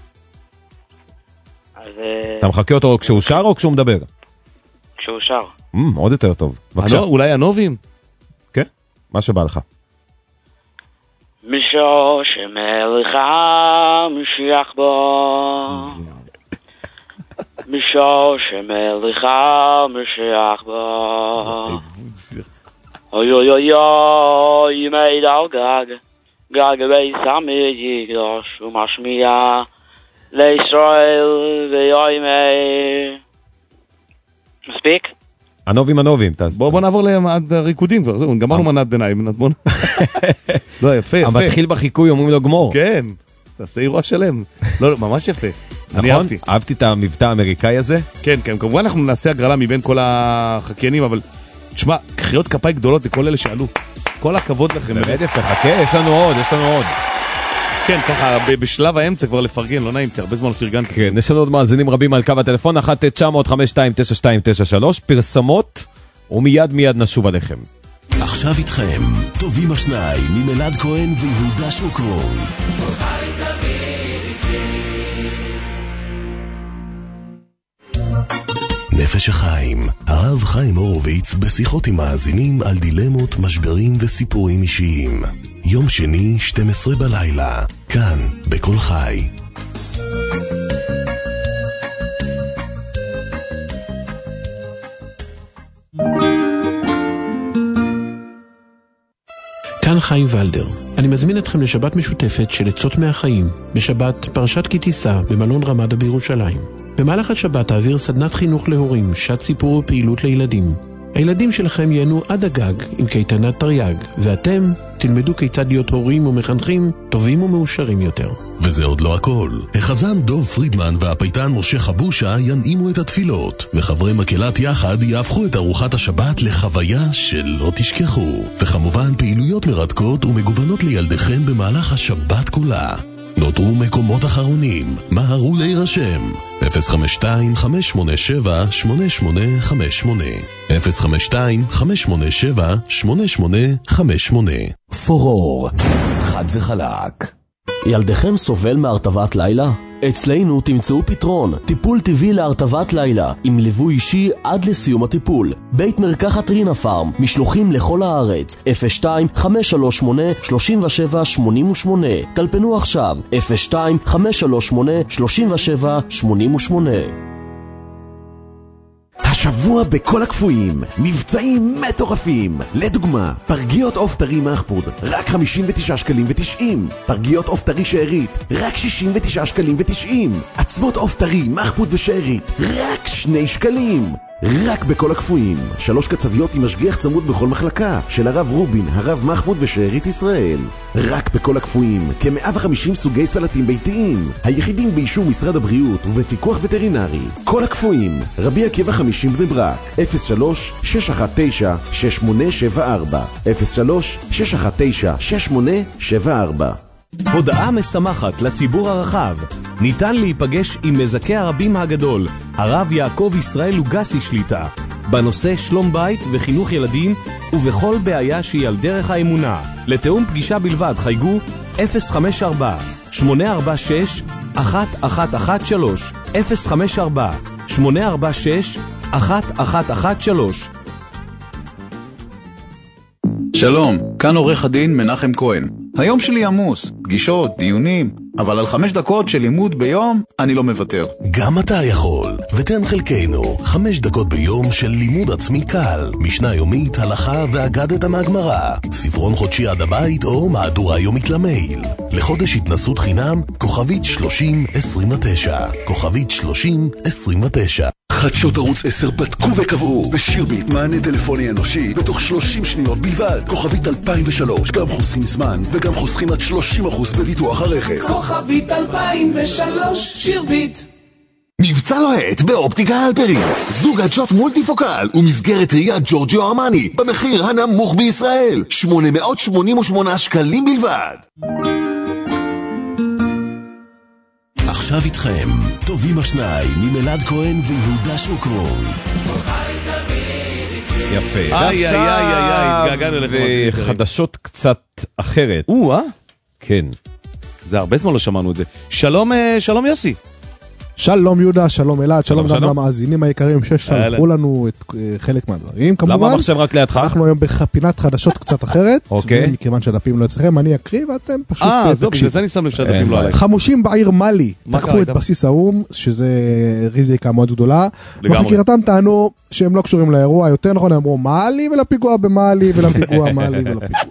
אז... אתה מחכה אותו כשהוא שר או כשהוא מדבר? כשהוא שר. עוד יותר טוב. בבקשה. אולי הנובים? כן, מה שבא לך. משוש מלך המשיח בו, משוש מלך המשיח בו, אוי אוי אוי אוי מידע גג, גג בית המקדש ומשמיע לישראל ויומי. מספיק? הנובים הנובים. בוא נעבור לריקודים כבר, זהו, גמרנו מנת ביניים. לא, יפה, יפה. המתחיל בחיקוי אומרים לו גמור. כן, תעשה אירוע שלם. לא, לא, ממש יפה. אני אהבתי. אהבתי את המבטא האמריקאי הזה. כן, כן, כמובן אנחנו נעשה הגרלה מבין כל החקיינים, אבל תשמע, קריאות כפיים גדולות לכל אלה שעלו. כל הכבוד לכם. באמת יפה, חכה, יש לנו עוד, יש לנו עוד. כן, ככה, בשלב האמצע כבר לפרגן, לא נעים, כי הרבה זמן פרגנתי. כן, יש לנו עוד מאזינים רבים על קו הטלפון, אחת תשע אפס אפס חמש שתיים תשע שתיים תשע שלוש, פרסמות, ומיד מיד נשוב עליכם. עכשיו איתכם, טובים השניים, עם אלעד כהן ויהודה שוקרון. נפש החיים, הרב חיים הורוביץ בשיחות עם מאזינים על דילמות, משברים וסיפורים אישיים. יום שני, שתים עשרה בלילה, כאן, בכל חי. כאן חיים ולדר. אני מזמין אתכם לשבת משותפת של עצות מהחיים, בשבת פרשת כי תישא במלון רמדה בירושלים. במהלך השבת האוויר סדנת חינוך להורים, שעת סיפור ופעילות לילדים. הילדים שלכם ייהנו עד הגג עם קייטנת תרי"ג, ואתם תלמדו כיצד להיות הורים ומחנכים טובים ומאושרים יותר. וזה עוד לא הכל. החזן דוב פרידמן והפייטן משה חבושה ינעימו את התפילות, וחברי מקהלת יחד יהפכו את ארוחת השבת לחוויה שלא תשכחו. וכמובן פעילויות מרתקות ומגוונות לילדיכם במהלך השבת כולה. נותרו מקומות אחרונים, מהרו להירשם. אפס חמש שתיים חמש שמונה שבע שמונה שמונה חמש שמונה אפס חמש שתיים חמש שמונה שבע שמונה שמונה חמש שמונה. פורור, חד וחלק. ילדיכם סובל מהרטבת לילה? אצלנו תמצאו פתרון, טיפול טבעי להרטבת לילה, עם ליווי אישי עד לסיום הטיפול. בית מרקחת רינה פארם, משלוחים לכל הארץ, אפס שתיים חמש שלוש שמונה שלוש שבע שמונה שמונה. טלפנו עכשיו, אפס שתיים חמש שלוש שמונה שלוש שבע שמונה שמונה. השבוע בכל הקפואים, מבצעים מטורפים. לדוגמה, פרגיות עוף טרי מהחפוד, רק חמישים ותשעה שקלים ותשעים. פרגיות עוף טרי שארית, רק שישים ותשעה שקלים ותשעים. עצמות עוף טרי מהחפוד ושארית, רק שני שקלים. רק בכל הקפואים, שלוש קצביות עם משגיח צמוד בכל מחלקה, של הרב רובין, הרב מחמוד ושארית ישראל. רק בכל הקפואים, כ-מאה וחמישים סוגי סלטים ביתיים, היחידים באישור משרד הבריאות ובפיקוח וטרינרי. כל הקפואים, רבי עקיבא חמישים בני ברק, אפס שלוש שש אחת תשע שש שמונה שבע ארבע, אפס שלוש שש אחת תשע שש שמונה שבע ארבע. הודעה משמחת לציבור הרחב. ניתן להיפגש עם מזכה הרבים הגדול, הרב יעקב ישראל לוגסי שליטה, בנושא שלום בית וחינוך ילדים ובכל בעיה שהיא על דרך האמונה. לתאום פגישה בלבד חייגו אפס חמש ארבע שמונה ארבע שש אחת אחת אחת שלוש, אפס חמש ארבע שמונה ארבע שש אחת אחת אחת שלוש. שלום, כאן עורך הדין מנחם כהן. היום שלי עמוס, פגישות, דיונים, אבל על חמש דקות של לימוד ביום אני לא מוותר. גם אתה יכול, ותן חלקנו, חמש דקות ביום של לימוד עצמי קל, משנה יומית, הלכה ואגדת מהגמרא, ספרון חודשי עד הבית או מהדורה יומית למייל. לחודש התנסות חינם, כוכבית שלושים עשרים ותשע, כוכבית שלושים עשרים ותשע. חדשות ערוץ עשר בדקו וקבעו בשירביט מענה טלפוני אנושי בתוך שלושים שניות בלבד. כוכבית אלפיים ושלוש, גם חוסכים זמן וגם חוסכים עד שלושים אחוז בביטוח הרכב. כוכבית אלפיים ושלוש, שירביט. מבצע לוהט באופטיקה הלפרין, זוג עדשות מולטיפוקל ומסגרת ראיית ג'ורג'יו ארמני במחיר הנמוך בישראל, שמונה מאות שמונים ושמונה שקלים בלבד. עכשיו איתכם, טובים השניים ממלעד כהן ויהודה שוקרון. יפה. איי, איי, איי, איי, התגעגענו לכם. וחדשות קצת אחרת. או, אה? כן. זה הרבה זמן לא שמענו את זה. שלום, שלום יוסי. שלום יהודה, שלום אלעד, שלום גם למאזינים היקרים ששלחו לנו את חלק מהדברים, כמובן. למה המחשב רק לידך? אנחנו היום בפינת חדשות קצת אחרת, אוקיי. מכיוון שהדפים לא אצלכם, אני אקריא ואתם פשוט תקשיבו. אה, זו, בגלל זה אני שם לב שהדפים לא עליי. חמושים בעיר מאלי, תקפו את בסיס האום, שזה ריזיקה מאוד גדולה, בחקירתם טענו שהם לא קשורים לאירוע, יותר נכון אמרו מאלי ולפיגוע במאלי ולפיגוע מאלי ולפיגוע.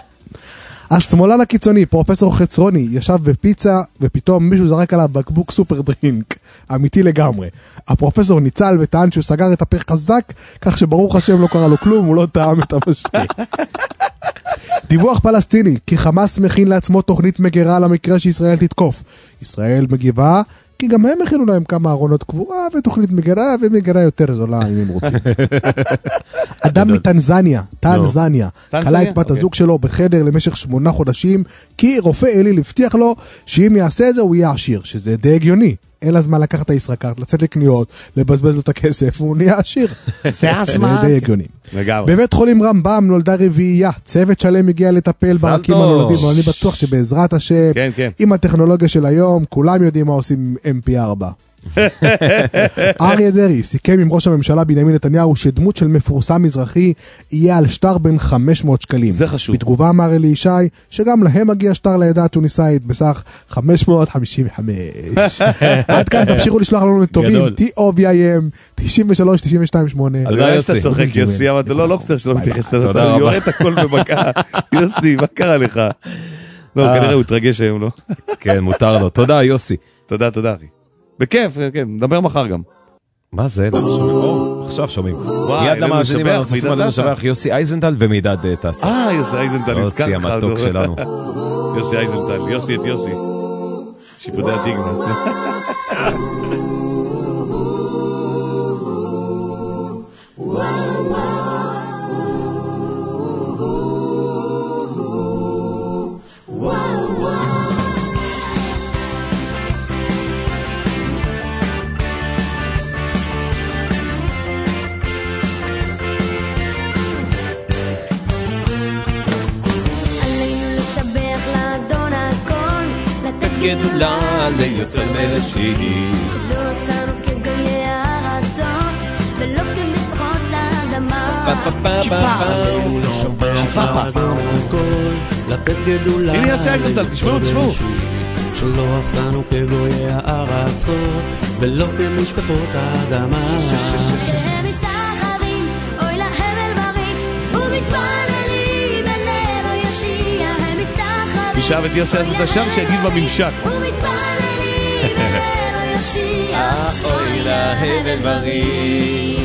השמאלן הקיצוני, פרופסור חצרוני, ישב בפיצה ופתאום מישהו זרק עליו בקבוק סופר דרינק, אמיתי לגמרי. הפרופסור ניצל וטען שהוא סגר את הפה חזק, כך שברוך השם לא קרה לו כלום, הוא לא טעם את המשקה. דיווח פלסטיני, כי חמאס מכין לעצמו תוכנית מגירה למקרה שישראל תתקוף. ישראל מגיבה, כי גם הם הכינו להם כמה ארונות קבורה ותוכנית מגירה ומגירה יותר זולה אם הם רוצים. אדם מטנזניה, טנזניה, קלה את בת הזוג שלו בחדר למשך שמונה חודשים, כי רופא אליל הבטיח לו שאם יעשה את זה הוא יהיה עשיר, שזה די הגיוני. אין לה זמן לקחת את הישראכרט, לצאת לקניות, לבזבז לו את הכסף, והוא נהיה עשיר. זה הזמן. זה די הגיוני. בבית חולים רמב"ם נולדה רביעייה, צוות שלם הגיע לטפל ברקים הנולדים, אבל אני בטוח שבעזרת השם, עם הטכנולוגיה של היום, כולם יודעים מה עושים עם אם פי ארבע. אריה דרעי סיכם עם ראש הממשלה בנימין נתניהו שדמות של מפורסם מזרחי יהיה על שטר בין חמש מאות שקלים. זה חשוב. בתגובה אמר אלי ישי שגם להם מגיע שטר לעדה התוניסאית בסך חמש מאות חמישים וחמש. עד כאן תמשיכו לשלוח לנו לטובים טי או וי איי אם תשעים ושלוש תשעים ושתיים שמונה. אני יודע שאתה צוחק יוסי, אבל אתה לא לא בסדר שלא מתייחס אליו, אתה יורד הכל במכה. יוסי, מה קרה לך? לא, כנראה הוא התרגש היום, לא? כן, מותר לו. תודה יוסי. תודה, תודה אחי. בכיף, כן, נדבר מחר גם. מה זה? עכשיו שומעים. מיד למאזינים הנוספים עלינו לשבח יוסי אייזנטל ומידד טסה. אה, יוסי אייזנטל, יוסי המתוק שלנו. יוסי אייזנטל, יוסי את יוסי. שיפודי הדיגמה. גדולה ליוצר מלאשים שלא עשינו כגויי הארצות ולא כמשפחות האדמה לתת גדולה הנה יעשה אייזנטל, תשמעו, תשמעו שלא עשינו כגויי הארצות ולא כמשפחות האדמה. שהם משתחווים, אוי להם אל בריא, ומתפללים אלינו ישיע. הם משתחווים, נשאב את יוסי אז את השאר שיגיד בממשק. ומתפללים אלינו ישיע. אוי להם אל בריא.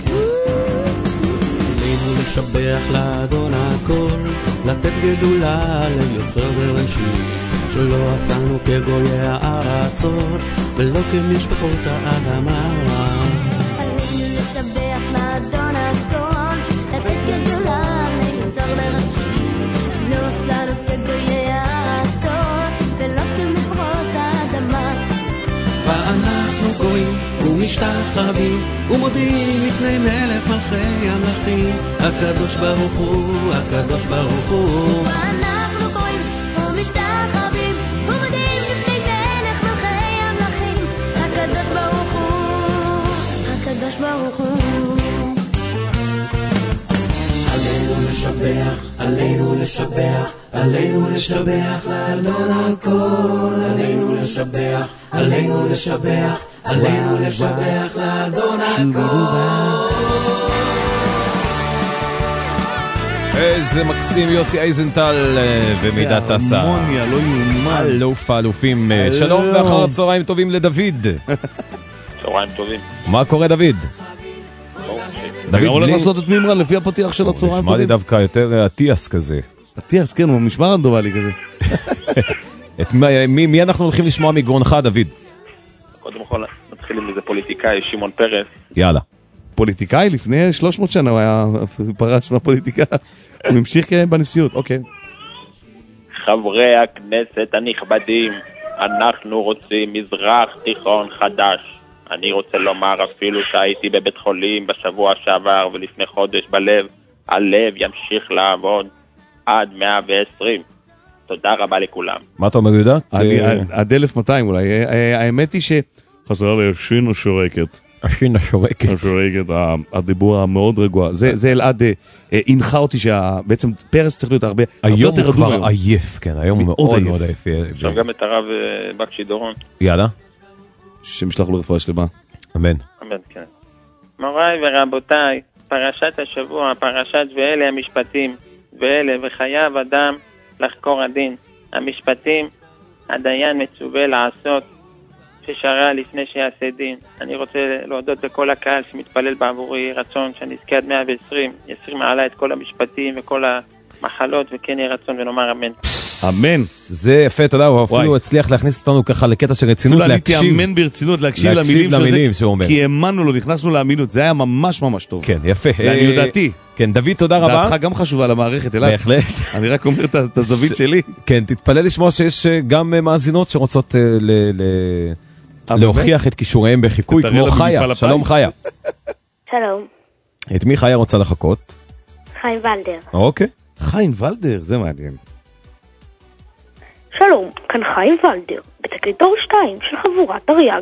עלינו לשבח לאדון הכל, לתת גדולה ליוצר בראשית, שלא עשינו כגויי הארצות ולא כמשפחות האדמה. עלינו לשבח לאדון הכל, לתת גדולה ליוצר בראשית, שלא עשינו כגויי הארצות ולא כמשפחות האדמה. ואנחנו קוראים ומשתחווים ומודים לפני מלך מלכי המלכים, הקדוש ברוך הוא, הקדוש ברוך הוא. ואנחנו קוראים ומשתחווים ומודים לפני מלך מלכי המלכים, הקדוש ברוך הוא, הקדוש ברוך הוא. עלינו לשבח, עלינו לשבח, עלינו לשבח לאדון הכל, עלינו לשבח, עלינו לשבח, עלינו לשבח לאדון הכל. איזה מקסים יוסי אייזנטל ומידת הסע. הרמוניה, לא יאומן. אלוף האלופים. שלום ואחר צהריים טובים לדוד. צהריים טובים. מה קורה דוד? דוד הולך לעשות את מימרן לפי הפתיח של הצהריים טובים. נשמע לי דווקא יותר עטיאס כזה. עטיאס, כן, הוא משמע רנדומלי כזה. מי אנחנו הולכים לשמוע מגרונך דוד? קודם כל נתחיל עם איזה פוליטיקאי, שמעון פרס. יאללה. פוליטיקאי לפני שלוש מאות שנה הוא היה פרש מהפוליטיקה. הוא המשיך בנשיאות, אוקיי. חברי הכנסת הנכבדים, אנחנו רוצים מזרח תיכון חדש. אני רוצה לומר אפילו שהייתי בבית חולים בשבוע שעבר ולפני חודש בלב, הלב ימשיך לעבוד עד מאה ועשרים. תודה רבה לכולם. מה אתה אומר יהודה? עד אלף ומאתיים אולי. האמת היא שחזרה לשין השורקת. השין השורקת. השורקת, הדיבור המאוד רגוע. זה אלעד הנחה אותי שבעצם פרס צריך להיות הרבה היום הוא כבר עייף, כן, היום הוא מאוד מאוד עייף. עכשיו גם את הרב בקשי דורון. יאללה. שמשלח לו רפואה שלמה. אמן. אמן, כן. מוריי ורבותיי, פרשת השבוע, פרשת ואלה המשפטים, ואלה וחייב אדם לחקור הדין. המשפטים, הדיין מצווה לעשות ששרה לפני שיעשה דין. אני רוצה להודות לכל הקהל שמתפלל בעבורי, רצון שאני אזכה עד מאה ועשרים, יסיר מעלה את כל המשפטים וכל המחלות, וכן יהיה רצון ונאמר אמן. אמן. זה יפה, תודה, הוא אפילו הצליח להכניס אותנו ככה לקטע של רצינות, להקשיב. אפילו אני אמן ברצינות, להקשיב למילים שהוא אומר. כי האמנו לו, נכנסנו לאמינות, זה היה ממש ממש טוב. כן, יפה. ואני יודעתי. כן, דוד, תודה רבה. דעתך גם חשובה למערכת, אלעד. בהחלט. אני רק אומר את הזווית שלי. כן, תתפלל לשמוע שיש גם מאזינות שרוצות להוכיח את כישוריהם בחיקוי, כמו חיה. שלום חיה. שלום. את מי חיה רוצה לחכות? חיים ולדר. אוקיי. חיים ולדר, זה מעניין. שלום, כאן חיים ולדר, בתקליטור שתיים של חבורת תרי"ג.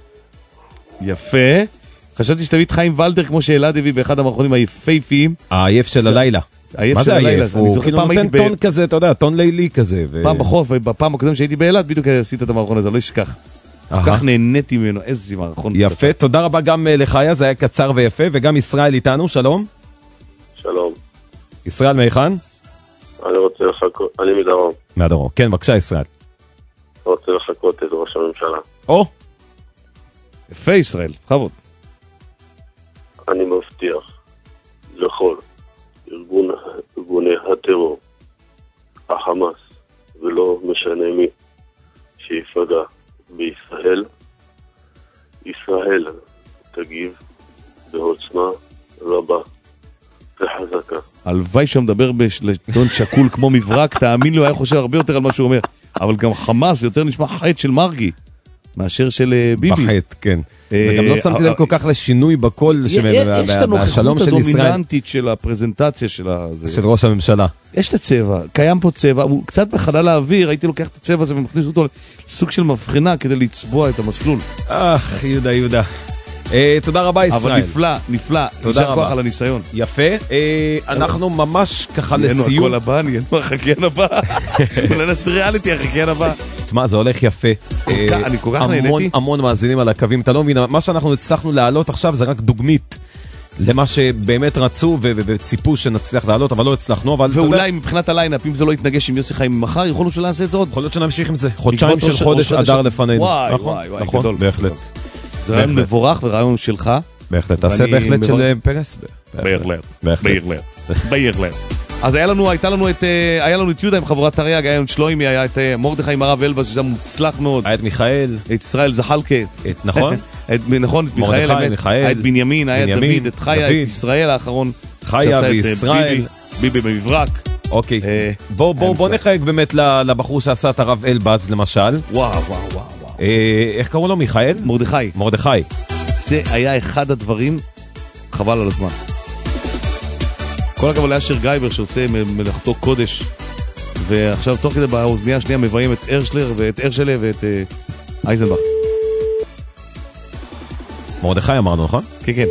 יפה. חשבתי שתביא את חיים ולדר כמו שאלעד הביא באחד המערכונים היפהפיים. העייף של הלילה. מה זה עייף? הוא כאילו נותן טון כזה, אתה יודע, טון לילי כזה. פעם בחוף, ובפעם הקודם שהייתי באלעד, בדיוק עשית את המערכון הזה, לא אשכח. כך נהניתי ממנו, איזה מערכון. יפה, תודה רבה גם לחיה, זה היה קצר ויפה, וגם ישראל איתנו, שלום. שלום. ישראל מהיכן? אני רוצה לחכות, אני מדרום. מהדרום, כן, בבקשה ישראל. אני רוצה לחכות את ראש הממשלה. או. יפה ישראל, חבוד. אני מבטיח לכל ארגון, ארגוני הטרור, החמאס, ולא משנה מי, שיפגע בישראל, ישראל תגיב בעוצמה רבה וחזקה. הלוואי שמדבר בלטון שקול כמו מברק, תאמין לו, היה חושב הרבה יותר על מה שהוא אומר. אבל גם חמאס יותר נשמע חטא של מרגי, מאשר של ביבי. בחטא, כן. וגם לא שמתי לב כל כך לשינוי בקול יש את הנוכחות הדומיננטית של הפרזנטציה של ראש הממשלה. יש את הצבע, קיים פה צבע, הוא קצת בחלל האוויר, הייתי לוקח את הצבע הזה ומכניס אותו לסוג של מבחנה כדי לצבוע את המסלול. אך, יהודה, יהודה. תודה רבה ישראל. אבל נפלא, נפלא. תודה רבה. כוח על הניסיון. יפה. אנחנו ממש ככה לסיום. נהיינו הכל הבא, נהיינו החקיין הבא. אולי נעשה ריאליטי החקיין הבא. תשמע, זה הולך יפה. אני כל כך נהניתי. המון המון מאזינים על הקווים. אתה לא מבין, מה שאנחנו הצלחנו להעלות עכשיו זה רק דוגמית. למה שבאמת רצו וציפו שנצליח לעלות, אבל לא הצלחנו. ואולי מבחינת הליינאפ, אם זה לא יתנגש עם יוסי חיים מחר, יכול להיות שלעשה את זה עוד. יכול להיות שנמשיך עם זה. חודשיים של חודש אדר לפנינו. וואי, וואי, וואי, גדול. בהחלט. זה רעיון מבורך ורעיון שלך. בהחלט, תעשה בהחלט של פרס. בהחלט, בהחלט, בהחלט. אז היה לנו, הייתה לנו את, היה לנו את יהודה עם חבורת תרי"ג, היה לנו את שלוימי, היה את מרדכי עם הרב אלבז, שזה מוצלח מאוד. היה את מיכאל. את ישראל זחלקה. נכון? נכון, את מיכאל, היה את בנימין, היה את דוד, את חיה, את ישראל האחרון. חיה וישראל. ביבי במברק. אוקיי, בואו נחייג באמת לבחור שעשה את הרב אלבז למשל. וואו, וואו, וואו. איך קראו לו, מיכאל? מרדכי. מרדכי. זה היה אחד הדברים, חבל על הזמן. כל הכבוד לאשר גייבר שעושה מלאכתו קודש, ועכשיו תוך כדי באוזניה השנייה מביים את הרשלר ואת הרשלה ואת אייזנבך. מרדכי אמרנו, נכון? כן, כן.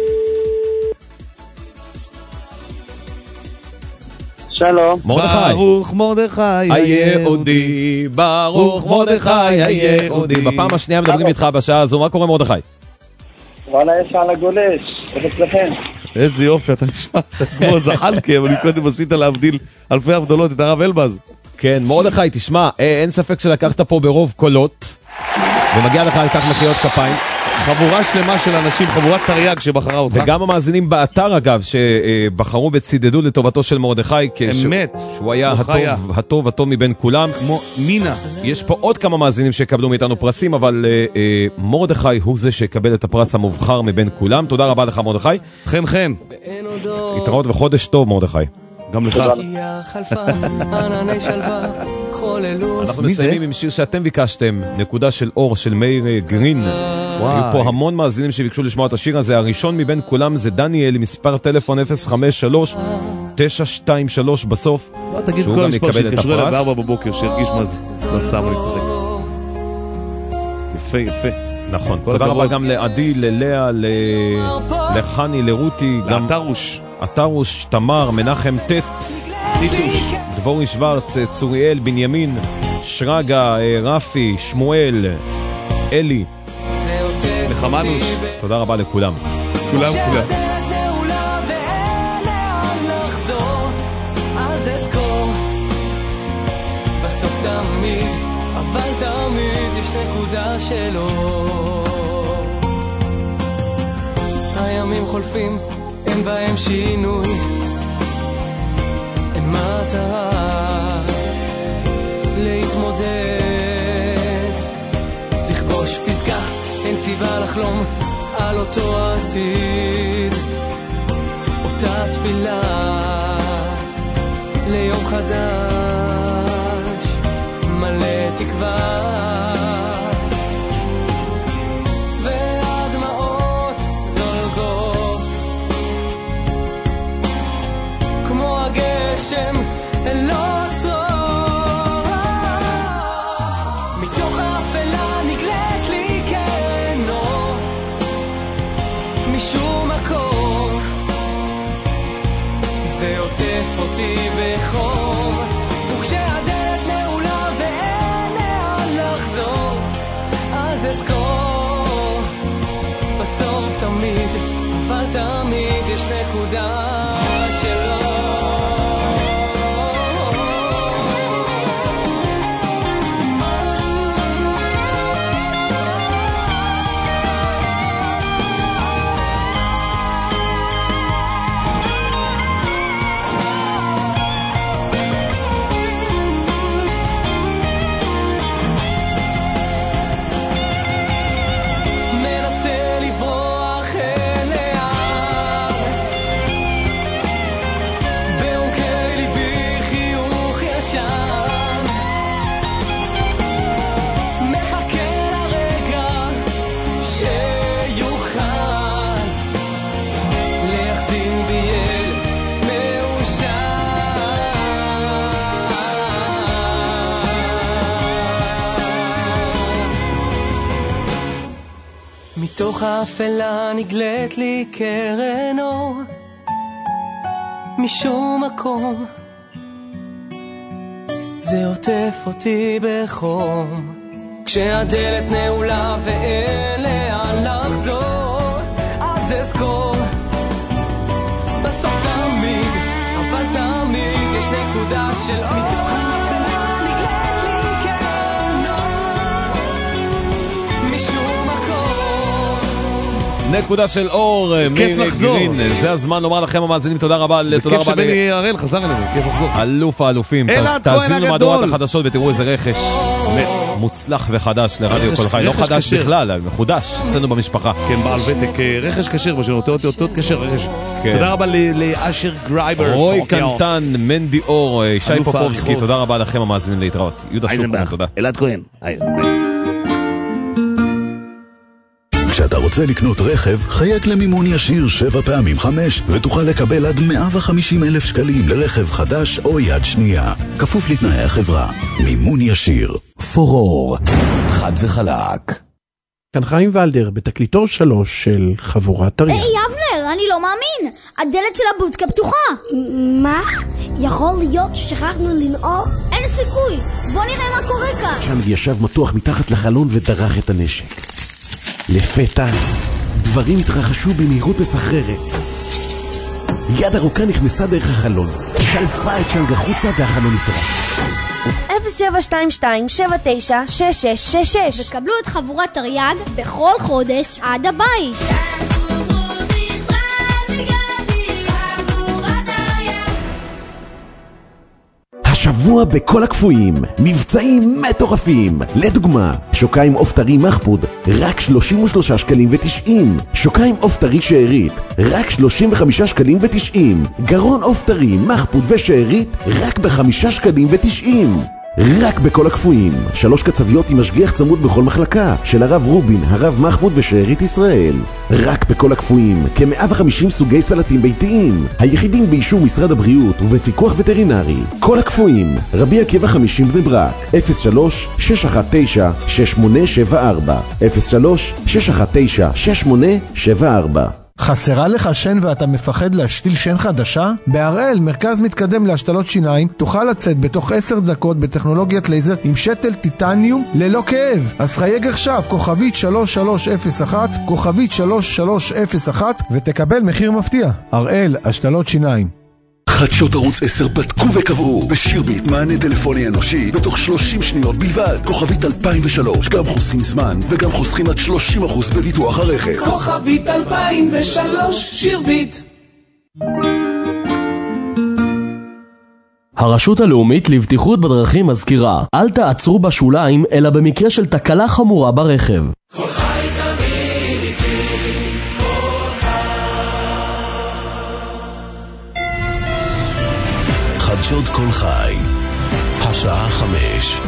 שלום. מרדכי. ברוך מרדכי היהודי, ברוך מרדכי היהודי. בפעם השנייה מדברים איתך בשעה הזו, מה קורה מרדכי? וואלה, יש על הגולש, איך אצלכם? איזה יופי, אתה נשמע כמו זחלקה, אבל קודם עשית להבדיל אלפי הבדלות את הרב אלבז. כן, מרדכי, תשמע, אין ספק שלקחת פה ברוב קולות, ומגיע לך על כך מחיאות כפיים. חבורה שלמה של אנשים, חבורת תרי"ג שבחרה אותך. וגם המאזינים באתר אגב, שבחרו וצידדו לטובתו של מרדכי, אמת, שהוא היה הטוב, הטוב, הטוב מבין כולם. כמו מינה. יש פה עוד כמה מאזינים שקבלו מאיתנו פרסים, אבל מרדכי הוא זה שקבל את הפרס המובחר מבין כולם. תודה רבה לך מרדכי. חן חן. התראות וחודש טוב מרדכי. גם לך. אנחנו מסיימים עם שיר שאתם ביקשתם, נקודה של אור של מאיר גרין. היו פה המון מאזינים שביקשו לשמוע את השיר הזה. הראשון מבין כולם זה דניאל, מספר טלפון אפס חמש שלוש תשע שתיים שלוש בסוף. תגיד כל המספר שהתקשרו אליו בארבע בבוקר, שירגיש מה זה. לא סתם, אני צוחק. יפה, יפה. נכון. תודה רבה גם לעדי, ללאה, לחני, לרותי, לאתרוש. אתרוש, תמר, מנחם טט, טיטוש, דבורי שוורץ, צוריאל, בנימין, שרגה, רפי, שמואל, אלי, לחמנוש. תודה רבה לכולם. כולם, כולם. בסוף תמיד, אבל תמיד יש נקודה שלו. הימים חולפים, אין בהם שינוי, אין מטרה להתמודד, לכבוש פסגה, אין סיבה לחלום על אותו עתיד, אותה תפילה ליום חדש מלא תקווה. שם לא עצור, מתוך האפלה נגלית לי כנו משום מקום, זה עוטף אותי בחום, וכשהדלת נעולה ואין לאן לחזור, אז אזכור בסוף תמיד, אבל תמיד יש נקודה שלא. מתוך האפלה נגלית לי קרן אור משום מקום זה עוטף אותי בחום כשהדלת נעולה ואין לאן לחזור אז אזכור בסוף תמיד אבל תמיד יש נקודה של אור מתוך האפלה נגלית לי קרן אור משום מקום נקודה של אור, כיף לחזור. זה הזמן לומר לכם המאזינים תודה רבה. כיף שבני הראל חזר אלינו, כיף לחזור. אלוף האלופים, תאזינו למהדורת החדשות ותראו איזה רכש מוצלח וחדש לרדיו כל חי, לא חדש בכלל, מחודש, אצלנו במשפחה. כן, בעל ותק, רכש כשר, אותות כשר, רכש. תודה רבה לאשר גרייבר. רוי קנטן, מנדי אור, שי פופובסקי, תודה רבה לכם המאזינים להתראות. יהודה שוקרון, תודה. אלעד כהן. כשאתה רוצה לקנות רכב, חייג למימון ישיר שבע פעמים חמש, ותוכל לקבל עד מאה וחמישים אלף שקלים לרכב חדש או יד שנייה. כפוף לתנאי החברה. מימון ישיר. פורור. חד וחלק. כאן חיים ולדר בתקליטור שלוש של חבורת אריה. היי יבנר, אני לא מאמין. הדלת של הבודקה פתוחה. מה? יכול להיות ששכחנו לנעול? אין סיכוי. בוא נראה מה קורה כאן. שם ישב מתוח מתחת לחלון ודרך את הנשק. לפתע, דברים התרחשו במהירות מסחררת. יד ארוכה נכנסה דרך החלון, שלפה את צ'אנג החוצה והחלון נטרק. אפס שבע שתיים שתיים שבע תשע שש שש שש שש וקבלו את חבורת תרי"ג בכל חודש עד הבית. השבוע בכל הקפואים, מבצעים מטורפים. לדוגמה, שוקיים עוף טרי מחפוד, רק שלושים ושלושה שקלים ותשעים. שוקיים עוף טרי שארית, רק שלושים וחמישה שקלים ותשעים. גרון עוף טרי מחפוד ושארית, רק בחמישה שקלים ותשעים. רק בכל הקפואים, שלוש קצביות עם משגיח צמוד בכל מחלקה, של הרב רובין, הרב מחמוד ושארית ישראל. רק בכל הקפואים, כ-מאה וחמישים סוגי סלטים ביתיים, היחידים באישור משרד הבריאות ובפיקוח וטרינרי. כל הקפואים, רבי עקיבא חמישים בני ברק, אפס שלוש שש אחת תשע שש שמונה שבע ארבע, אפס שלוש שש אחת תשע שש שמונה שבע ארבע. חסרה לך שן ואתה מפחד להשתיל שן חדשה? בהראל, מרכז מתקדם להשתלות שיניים, תוכל לצאת בתוך עשר דקות בטכנולוגיית לייזר עם שתל טיטניום ללא כאב. אז חייג עכשיו, כוכבית שלוש שלוש אפס אחת, כוכבית שלוש שלוש אפס אחת, ותקבל מחיר מפתיע. הראל, השתלות שיניים. חדשות ערוץ עשר בדקו וקבעו בשירביט מענה טלפוני אנושי בתוך שלושים שניות בלבד. כוכבית אלפיים ושלוש, גם חוסכים זמן וגם חוסכים עד שלושים אחוז בביטוח הרכב. כוכבית אלפיים ושלוש, שירביט. הרשות הלאומית לבטיחות בדרכים מזכירה, אל תעצרו בשוליים אלא במקרה של תקלה חמורה ברכב. כל חי תמיד איתי, כל חדשות כל חי, השעה חמש.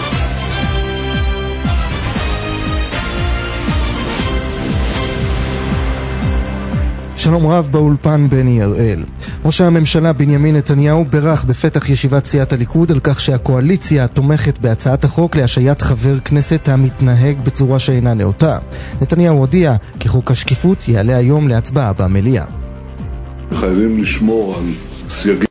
שלום רב באולפן בני הראל. ראש הממשלה בנימין נתניהו ברח בפתח ישיבת סיעת הליכוד על כך שהקואליציה תומכת בהצעת החוק להשעיית חבר כנסת המתנהג בצורה שאינה נאותה. נתניהו הודיע כי חוק השקיפות יעלה היום להצבעה במליאה. חייבים לשמור על סייגים